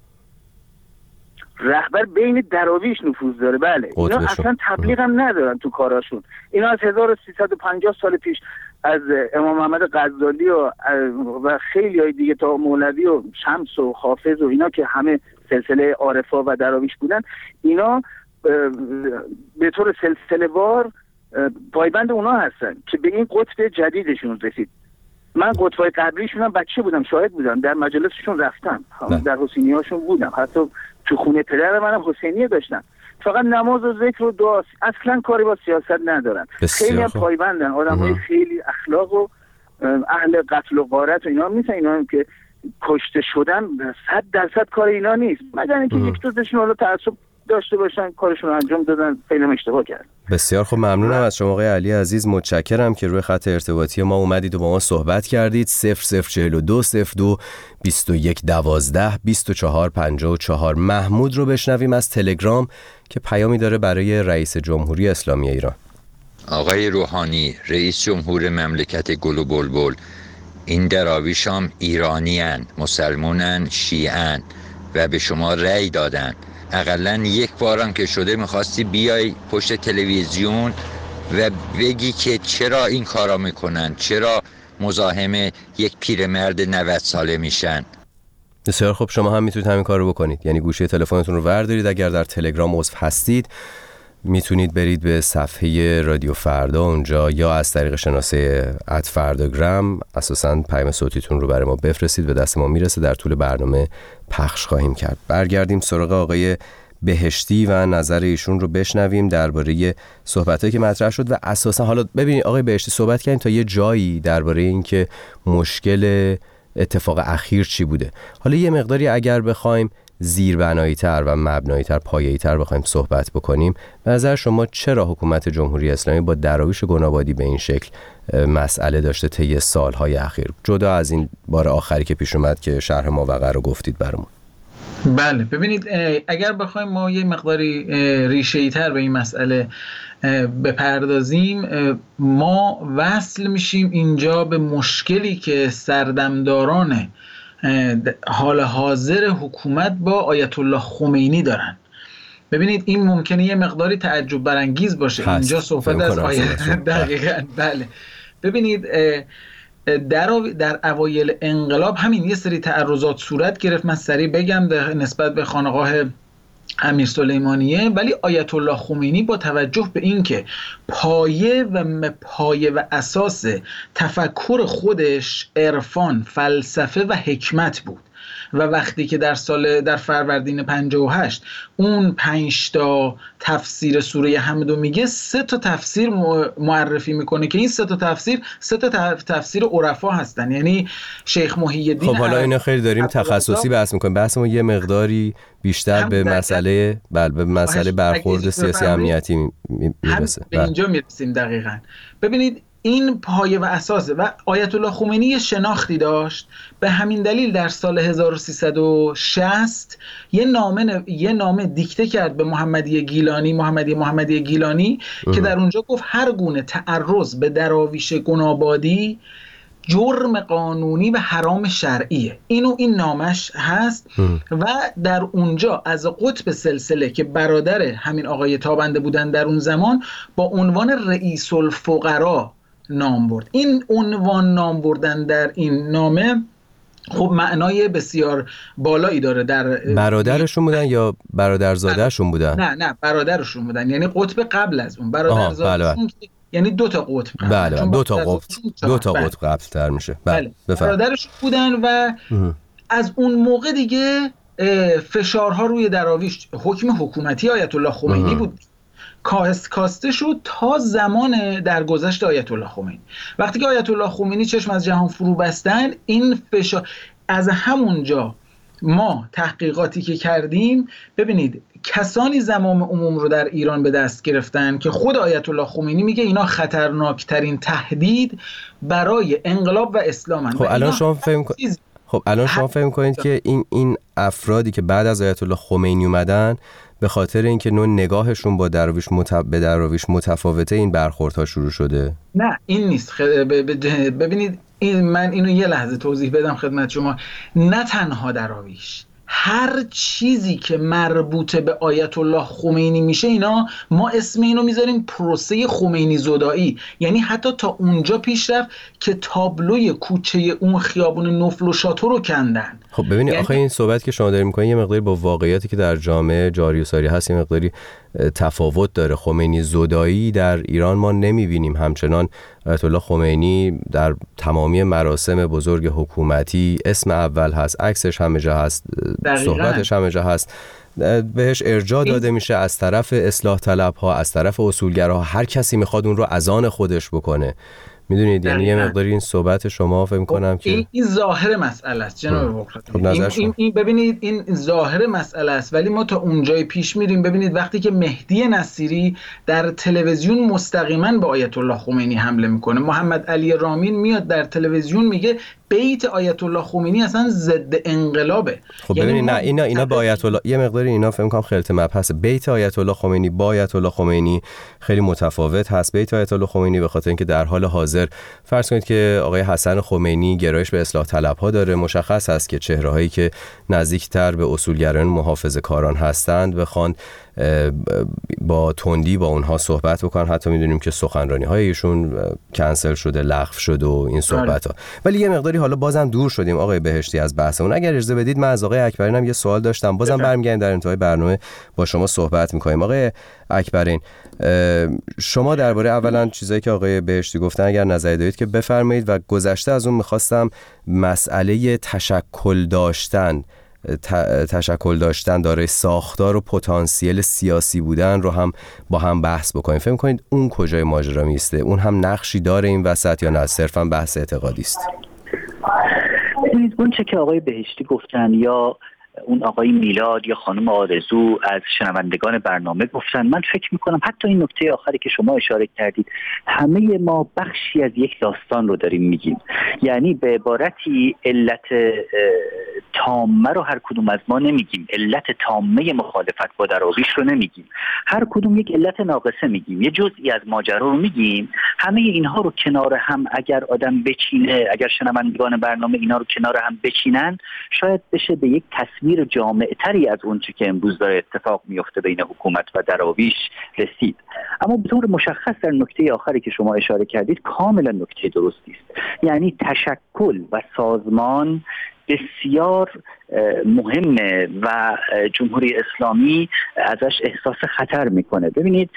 رهبر بین دراویش نفوذ داره، بله. اینا اصلا تبلیغ هم ندارن تو کاراشون. اینا از هزار و سیصد و پنجاه سال پیش از امام محمد غزالی و و خیلی های دیگه تا مولوی و شمس و حافظ و اینا که همه سلسله عارفا و دراویش بودن، اینا به طور سلسله وار پایبند اونا هستن که به این قطب جدیدشون رسید. من قطبای قبلیشون هم بچه بودم، شاهد بودم، در مجالسشون رفتم، در حسینی هاشون بودم، حتی تو خونه پدر منم حسینیه داشتن. فقط نماز و ذکر و دعا، اصلا کاری با سیاست ندارن. خیلی هم پایبندن، آدمای خیلی اخلاق و اهل قتل و غارت و اینا میسن. اینا هم که کشته شدن صد درصد کار اینا نیست، مگر اینکه یک دوستشون حالا تعصب داشته باشن کارشون رو انجام دادن، خیلی اشتباه کردن. بسیار خوب، ممنونم از شما آقای علی عزیز، متشکرم که روی خط ارتباطی ما اومدید و با ما صحبت کردید. صفر صفر چهل و دو صفر دو بیست و یک دوازده بیست و چهار پنجاه و چهار. محمود رو بشنویم از تلگرام که پیامی داره برای رئیس جمهوری اسلامی ایران. آقای روحانی، رئیس جمهور مملکت گل و بلبل، این دراویش هم ایرانیان، مسلمونن، شیعن و به شما رأی دادن. اقلا یک بارم که شده میخواستی بیای پشت تلویزیون و بگی که چرا این کارا میکنن، چرا مزاحم یک پیرمرد نود ساله میشن. بسیار خب، شما هم میتونید همین کار رو بکنید، یعنی گوشی تلفنتون رو وردارید، اگر در تلگرام عضو هستید میتونید برید به صفحه رادیو فردا اونجا، یا از طریق شناسه ات فرداگرام اساساً پیام صوتیتون رو برای ما بفرستید، به دست ما میرسه، در طول برنامه پخش خواهیم کرد. برگردیم سراغ آقای بهشتی و نظر ایشون رو بشنویم درباره صحبتایی که مطرح شد. و اساساً حالا ببینید آقای بهشتی، صحبت کردیم تا یه جایی درباره اینکه مشکل اتفاق اخیر چی بوده. حالا یه مقداری اگر بخوایم زیربنایی تر و مبنایی تر، پایه‌ای تر بخوایم صحبت بکنیم، به نظر شما چرا حکومت جمهوری اسلامی با دراویش گنابادی به این شکل مسئله داشته طی سالهای اخیر، جدا از این بار آخری که پیش اومد که شرح ماوقع رو گفتید برامون؟ بله، ببینید اگر بخوایم ما یه مقداری ریشه‌ای تر به این مسئله بپردازیم، ما وصل میشیم اینجا به مشکلی که سردمداران حال حاضر حکومت با آیت الله خمینی دارن. ببینید این ممکنه یه مقداری تعجب برانگیز باشه، اینجا صحبت از آیت دقیقاً بله. ببینید در در اوایل انقلاب همین یه سری تعرضات صورت گرفت، من سریع بگم، نسبت به خانقاه امیر سلیمانیه، ولی آیت الله خمینی با توجه به اینکه پایه و پایه و اساس تفکر خودش عرفان، فلسفه و حکمت بود و وقتی که در سال در فروردین پنجاه و هشت اون پنج تا تفسیر سوره حمد میگه، سه تا تفسیر معرفی میکنه که این سه تا تفسیر سه تا تفسیر عرفا هستن، یعنی شیخ محی الدین. خب حالا اینا خیلی داریم تخصصی بحث میکنیم، بحثمون یه مقداری بیشتر به مسئله بل به مسئله برخورد سیاسی امنیتی میرسه. به اینجا میرسیم دقیقاً. ببینید این پایه و اساسه و آیت الله خمینی یه شناختی داشت، به همین دلیل در سال هزار و سیصد و شصت یه نامه یه نامه دیکته کرد به محمدی گیلانی محمدی محمدی گیلانی اه. که در اونجا گفت هر گونه تعرض به دراویش گنابادی جرم قانونی و حرام شرعیه. اینو این نامش هست ام. و در اونجا از قطب سلسله که برادر همین آقای تابنده بودن در اون زمان با عنوان رئیس الفقرا نام برد. این عنوان نام بردن در این نامه خب معنای بسیار بالایی داره. در برادرشون بودن یا برادرزادهشون بودن؟ نه نه برادرشون بودن، یعنی قطب قبل از اون برادرزادهشون که یعنی دو تا قطب قبل. بله دو تا قطب دو تا قطب قبل تر میشه. بله برادرش بودن و اه. از اون موقع دیگه فشارها روی دراویش، حکم حکومتی آیت الله خمینی اه. بود، کاست کاسته شد تا زمان درگذشت آیت الله خمینی. وقتی که آیت الله خمینی چشم از جهان فرو بستن، این فشار از همونجا ما تحقیقاتی که کردیم، ببینید کسانی زمام عموم رو در ایران به دست گرفتن که خود آیت الله خمینی میگه اینا خطرناکترین تهدید برای انقلاب و اسلام هستند. خب الان شما فهم کنید خب الان شما فهم کنید که این این افرادی که بعد از آیت الله خمینی اومدن به خاطر اینکه نوع نگاهشون با دراویش مت... به دراویش متفاوته، این برخوردها شروع شده. نه این نیست. خ... ببینید این من اینو یه لحظه توضیح بدم خدمت شما. نه تنها دراویش، هر چیزی که مربوط به آیت الله خمینی میشه، اینا ما اسم اینو میذاریم پروسه خمینی زدایی. یعنی حتی تا اونجا پیش رفت که تابلوی کوچه اون خیابون نفل و شاتو رو کندن. خب ببینید یعنی... آخه این صحبت که شما دارین میکنین یه مقداری با واقعیتی که در جامعه جاری و ساری هست یه مقداری تفاوت داره. خمینی زدایی در ایران ما نمیبینیم. همچنان آیت الله خمینی در تمامی مراسم بزرگ حکومتی اسم اول هست، عکسش همه جا هست، صحبتش همه جا هست، بهش ارجاع داده میشه از طرف اصلاح طلب ها، از طرف اصولگرا. هر کسی میخواد اون رو از آن خودش بکنه. میدونید یعنی یه مقداری این صحبت شما فکر می‌کنم که این, این ظاهر مسئله است جناب بکرات. خب این, این, این ببینید این ظاهر مسئله است، ولی ما تا اونجای پیش میریم. ببینید وقتی که مهدی نصیری در تلویزیون مستقیما به آیت الله خمینی حمله میکنه، محمد علی رامین میاد در تلویزیون میگه بیت آیت الله خمینی اصلا ضد انقلابه. خب یعنی ببینید نه اینا اینا با آیت الله یه مقداری اینا فکر می‌کنم خلط مبحث. بیت آیت الله خمینی با آیت الله خمینی خیلی متفاوت هست. بیت آیت الله خمینی به خاطر اینکه در حال حاضر فرض کنید که آقای حسن خمینی گرایش به اصلاح طلب‌ها داره، مشخص هست که چهره‌هایی که نزدیکتر به اصولگرایان محافظه‌کاران هستند بخوان با تندی با اونها صحبت بکنن. حتی میدونیم که سخنرانی‌های ایشون کنسل شده، لغو شد و این صحبت‌ها. ولی یه مقداری حالا بازم دور شدیم آقای بهشتی از بحثمون. اگر اجازه بدید من از آقای اکبرین هم یه سوال داشتم، بازم برمیگردیم در انتهای برنامه با شما صحبت می‌کنیم. آقای اکبرین، شما درباره اولا چیزایی که آقای بهشتی گفتن اگر نظری دارید که بفرمایید، و گذشته از اون می‌خواستم مسئله تشکل داشتن تشکل داشتن دارای ساختار و پتانسیل سیاسی بودن رو هم با هم بحث بکنیم. فکر می‌کنید اون کجای ماجرا میسته؟ اون هم نقشی داره این وسط یا نه صرفاً بحث اعتقادی است؟ ببینید اون چه که آقای بهشتی گفتن یا اون آقای میلاد یا خانم آرزو از شنوندگان برنامه گفتن، من فکر میکنم حتی این نکته آخری که شما اشاره کردید، همه ما بخشی از یک داستان رو داریم میگیم. یعنی به عبارتی علت تامه رو هر کدوم از ما نمیگیم، علت تامه مخالفت با دراویش رو نمیگیم، هر کدوم یک علت ناقصه میگیم، یه جزئی از ماجرا رو میگیم. همه اینها رو کنار هم اگر آدم بچینه، اگر شنوندگان برنامه اینا رو کنار هم بچینن، شاید بشه به یک تصویر جامع‌تری از اون چه که امروز داره اتفاق میفته بین حکومت و دراویش رسید. اما به طور مشخص در نکته آخری که شما اشاره کردید کاملا نکته درستی است. یعنی تشکل و سازمان بسیار مهمه و جمهوری اسلامی ازش احساس خطر میکنه. ببینید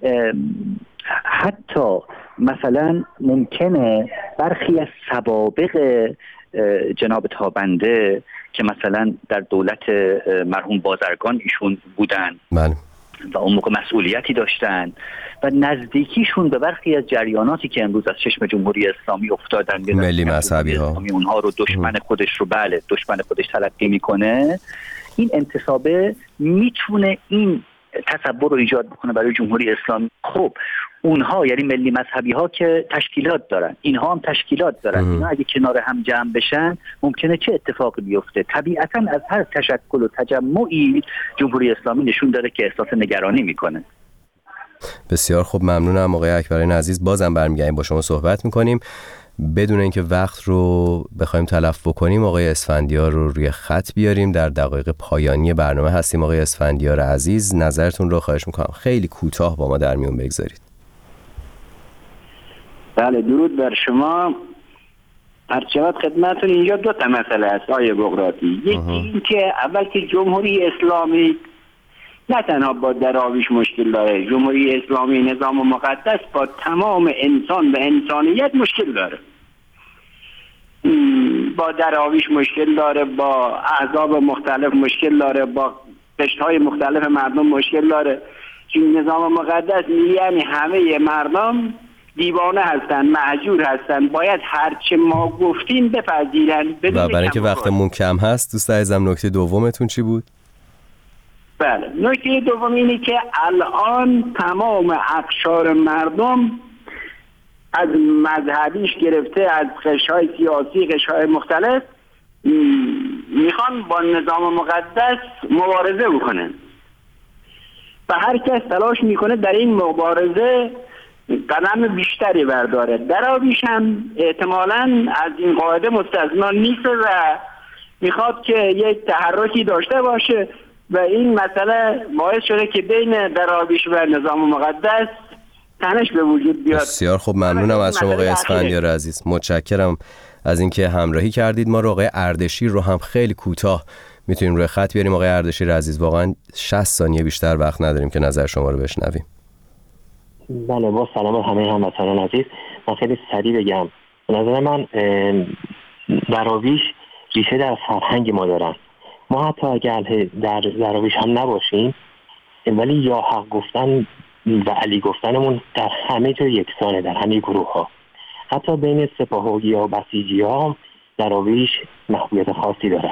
حتی مثلا ممکنه برخی از سوابق جناب تابنده که مثلا در دولت مرحوم بازرگان ایشون بودن من. و اون موقع مسئولیتی داشتن و نزدیکیشون به برخی از جریاناتی که امروز از چشم جمهوری اسلامی افتادن، ملی مذهبی ها، اونها رو دشمن خودش رو بله دشمن خودش تلقی میکنه، این انتصابه میتونه این تصور رو ایجاد بکنه برای جمهوری اسلامی. خب اونها یعنی ملی مذهبی ها که تشکیلات دارن، اینها هم تشکیلات دارن، اینا اگه کنار هم جمع بشن ممکنه چه اتفاقی بیفته؟ طبیعتا از هر تشکل و تجمعی جمهوری اسلامی نشون داره که احساس نگرانی میکنه. بسیار خوب، ممنونم آقای اکبرین عزیز. بازم برمیگردیم با شما صحبت میکنیم. بدون اینکه وقت رو بخوایم تلف بکنیم آقای اسفندیار رو روی خط بیاریم. در دقایق پایانی برنامه هستیم. آقای اسفندیار عزیز نظرتون رو خواهش میکنم خیلی کوتاه با ما در میون بگذارید. بله درود بر شما. هرچند خدمتتون اینجا دو تا مسئله است آقای بغراتی. یکی این که اول که جمهوری اسلامی نه تنها با دراویش مشکل داره، جمهوری اسلامی نظام مقدس با تمام انسان و انسانیت مشکل داره. با دراویش مشکل داره، با احزاب مختلف مشکل داره، با قشرهای مختلف مردم مشکل داره. چون نظام مقدس یعنی همه مردم دیوانه هستن، مهجور هستن، باید هرچه ما گفتیم بپذیرن. و برای اینکه وقتمون کم هست دوست عزیزم نکته دومتون چی بود؟ بله، نکته دوم اینه که الان تمام اقشار مردم از مذهبیش گرفته از قشرهای سیاسی، قشرهای مختلف میخوان با نظام مقدس مبارزه بکنن و هر کس تلاش میکنه در این مبارزه قدم بیشتری برداره. دراویش هم احتمالاً از این قاعده مستثنا نیست و میخواد که یک تحرکی داشته باشه و این مسئله باعث شده که بین دراویش و نظام مقدس تنش به وجود بیاد. بسیار خوب، ممنونم از شما آقای اسفندیار عزیز، متشکرم از اینکه همراهی کردید. ما رو آقای اردشیر رو هم خیلی کوتاه میتونیم روی خط بیاریم. آقای اردشیر عزیز واقعا شصت ثانیه بیشتر وقت نداریم که نظر شما رو بشنویم. بله، با سلام همه هموطنان عزیز. من خیلی سریع بگم، به نظر من دراویش ریشه در فرهنگ ما دارن. ما حتی اگر در دراویش هم نباشیم ولی یا حق گفتن و علی گفتنمون در همه جا یکسانه، در همه گروه ها. حتی بین سپاهی ها و بسیجی ها دراویش محبوبیت خاصی دارن.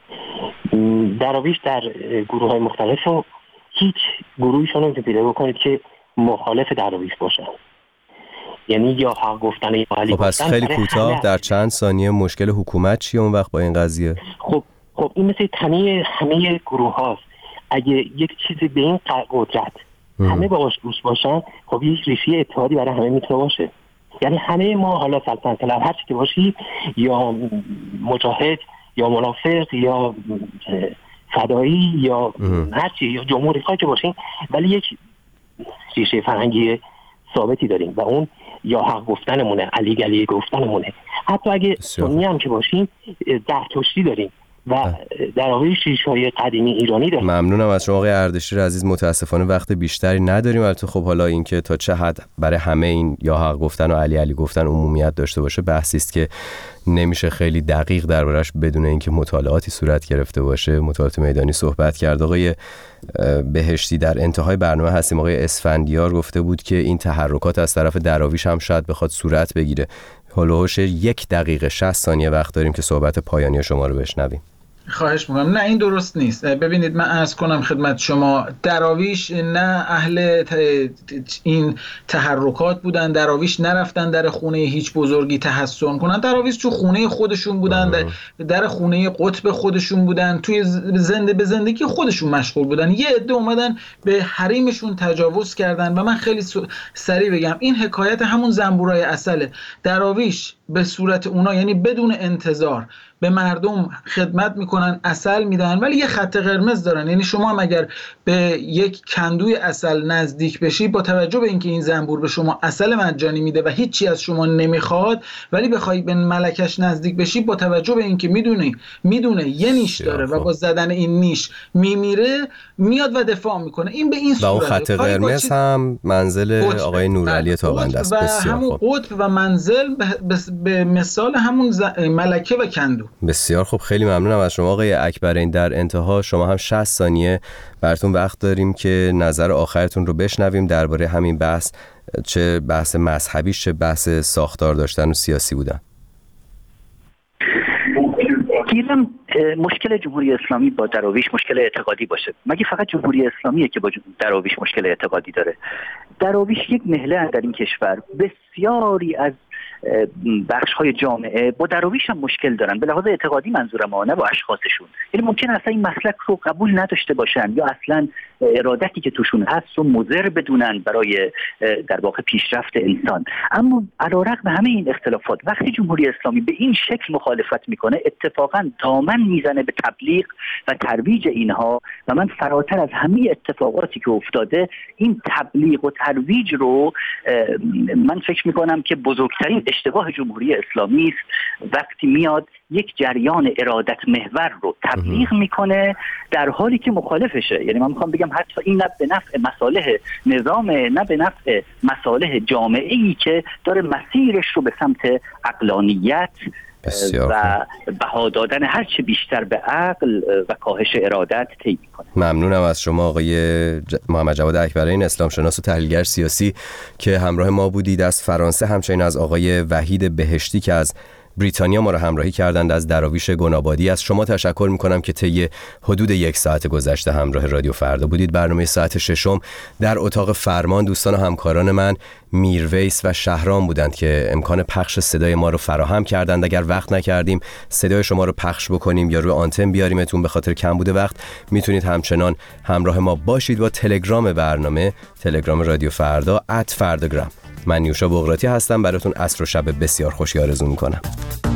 دراویش در گروه های مختلف و هیچ گروهیشون رو پیدا بکنید که مخالف دراویش باشن، یعنی یا حق گفتن یا علی خب گفتن. خب خیلی کوتاه در چند ثانیه مشکل حکومت چیه اون وقت با این قضیه؟ خب خب این مثل تنه همه گروه هاست. اگه یک چیزی به این قدرت همه باش گوش باشن، خب یک ریشه اتحادی برای همه میتونه باشه. یعنی همه ما حالا سلطنت طلب هر چی که باشی، یا مجاهد یا منافق یا فدایی یا هر چی، یا جمهوری خواه که باشیم، ولی یک ریشه فرهنگی ثابتی داریم و اون یا حق گفتنمونه، علی گلی گفتنمونه. حتی اگه سنی هم که باشیم زرتشتی داریم و در واقع ریشه‌های قدیمی ایرانی داریم. ممنونم از شما آقای اردشیر عزیز. متاسفانه وقت بیشتری نداریم، البته خب حالا اینکه تا چه حد برای همه این یا حق گفتن و علی علی گفتن عمومیت داشته باشه بحثی است که نمیشه خیلی دقیق دربارش بدون اینکه مطالعاتی صورت گرفته باشه مطالعات میدانی صحبت کرد. آقای بهشتی در انتهای برنامه هستیم. آقای اسفندیار گفته بود که این تحرکات از طرف دراویش هم شاید بخواد صورت بگیره. هولوش یک دقیقه شصت ثانیه وقت داریم که صحبت پایانی شما رو بشنویم. خواهش میکنم. نه این درست نیست. ببینید من عرض کنم خدمت شما، دراویش نه اهل این تحرکات بودن، دراویش نرفتن در خونه هیچ بزرگی تحسن کنن، دراویش تو خونه خودشون بودن، در خونه قطب خودشون بودن، توی زنده به زندگی خودشون مشغول بودن. یه عده اومدن به حریمشون تجاوز کردن و من خیلی سریع بگم این حکایت همون زنبورای عسله. دراویش به صورت اونا، یعنی بدون انتظار به مردم خدمت میکنن، عسل میدن، ولی یه خط قرمز دارن. یعنی شما هم اگر به یک کندوی عسل نزدیک بشی، با توجه به اینکه این زنبور به شما عسل مجانی میده و هیچی از شما نمیخواد، ولی بخوای به ملکش نزدیک بشی، با توجه به اینکه میدونی میدونه یه نیش داره و با زدن این نیش میمیره، میاد و دفاع میکنه. این به این صورته. و اون خط قرمز هم منزل آقای نورعلی تابنده است. بسیار همون قطب و منزل به مثال همون ملکه و کندو. بسیار خوب، خیلی ممنونم از شما آقای اکبرین. در انتها شما هم شصت ثانیه براتون وقت داریم که نظر آخرتون رو بشنویم درباره همین بحث، چه بحث مذهبی چه بحث ساختار داشتن و سیاسی بودن. گیرم مشکل جمهوری اسلامی با دراویش مشکل اعتقادی باشه. مگه فقط جمهوری اسلامیه که با دراویش مشکل اعتقادی داره؟ دراویش یک مهله در این کشور، بسیاری از بخش های جامعه با دراویش هم مشکل دارن، به لحاظ اعتقادی منظورم ها، نه با اشخاصشون. یعنی ممکن اصلا این مسلک رو قبول نداشته باشن یا اصلا ارادتی که توشون هست و مضر بدونن برای در واقع پیشرفت انسان. اما علیرغم همه این اختلافات، وقتی جمهوری اسلامی به این شکل مخالفت میکنه، اتفاقا دامن میزنه به تبلیغ و ترویج اینها و من فراتر از همه اتفاقاتی که افتاده، این تبلیغ و ترویج رو من فکر میکنم که بزرگترین اشتباه جمهوری اسلامی است وقتی میاد یک جریان ارادت محور رو تبلیغ میکنه در حالی که مخالفشه. یعنی من میخوام بگم حتی این نه به نفع مصالح نظام، نه به نفع مصالح جامعه‌ای که داره مسیرش رو به سمت عقلانیت و بها دادن هر چه بیشتر به عقل و کاهش ارادت طی میکنه. ممنونم از شما آقای ج... محمد جواد اکبرعین، اسلام شناس و تحلیلگر سیاسی که همراه ما بودید از فرانسه، همچنین از آقای وحید بهشتی که از بریتانیا ما را همراهی کردند از دراویش گنابادی. از شما تشکر میکنم که طی حدود یک ساعت گذشته همراه رادیو فردا بودید. برنامه ساعت ششم در اتاق فرمان دوستان و همکاران من میرویس و شهرام بودند که امکان پخش صدای ما رو فراهم کردند. اگر وقت نکردیم صدای شما رو پخش بکنیم یا روی آنتن بیاریمتون به خاطر کم بوده وقت، میتونید همچنان همراه ما باشید با تلگرام برنامه، تلگرام رادیو فردا ات فرداگرام. من نیوشا بغراتی هستم، براتون عصر و شب بسیار خوشی آرزو میکنم.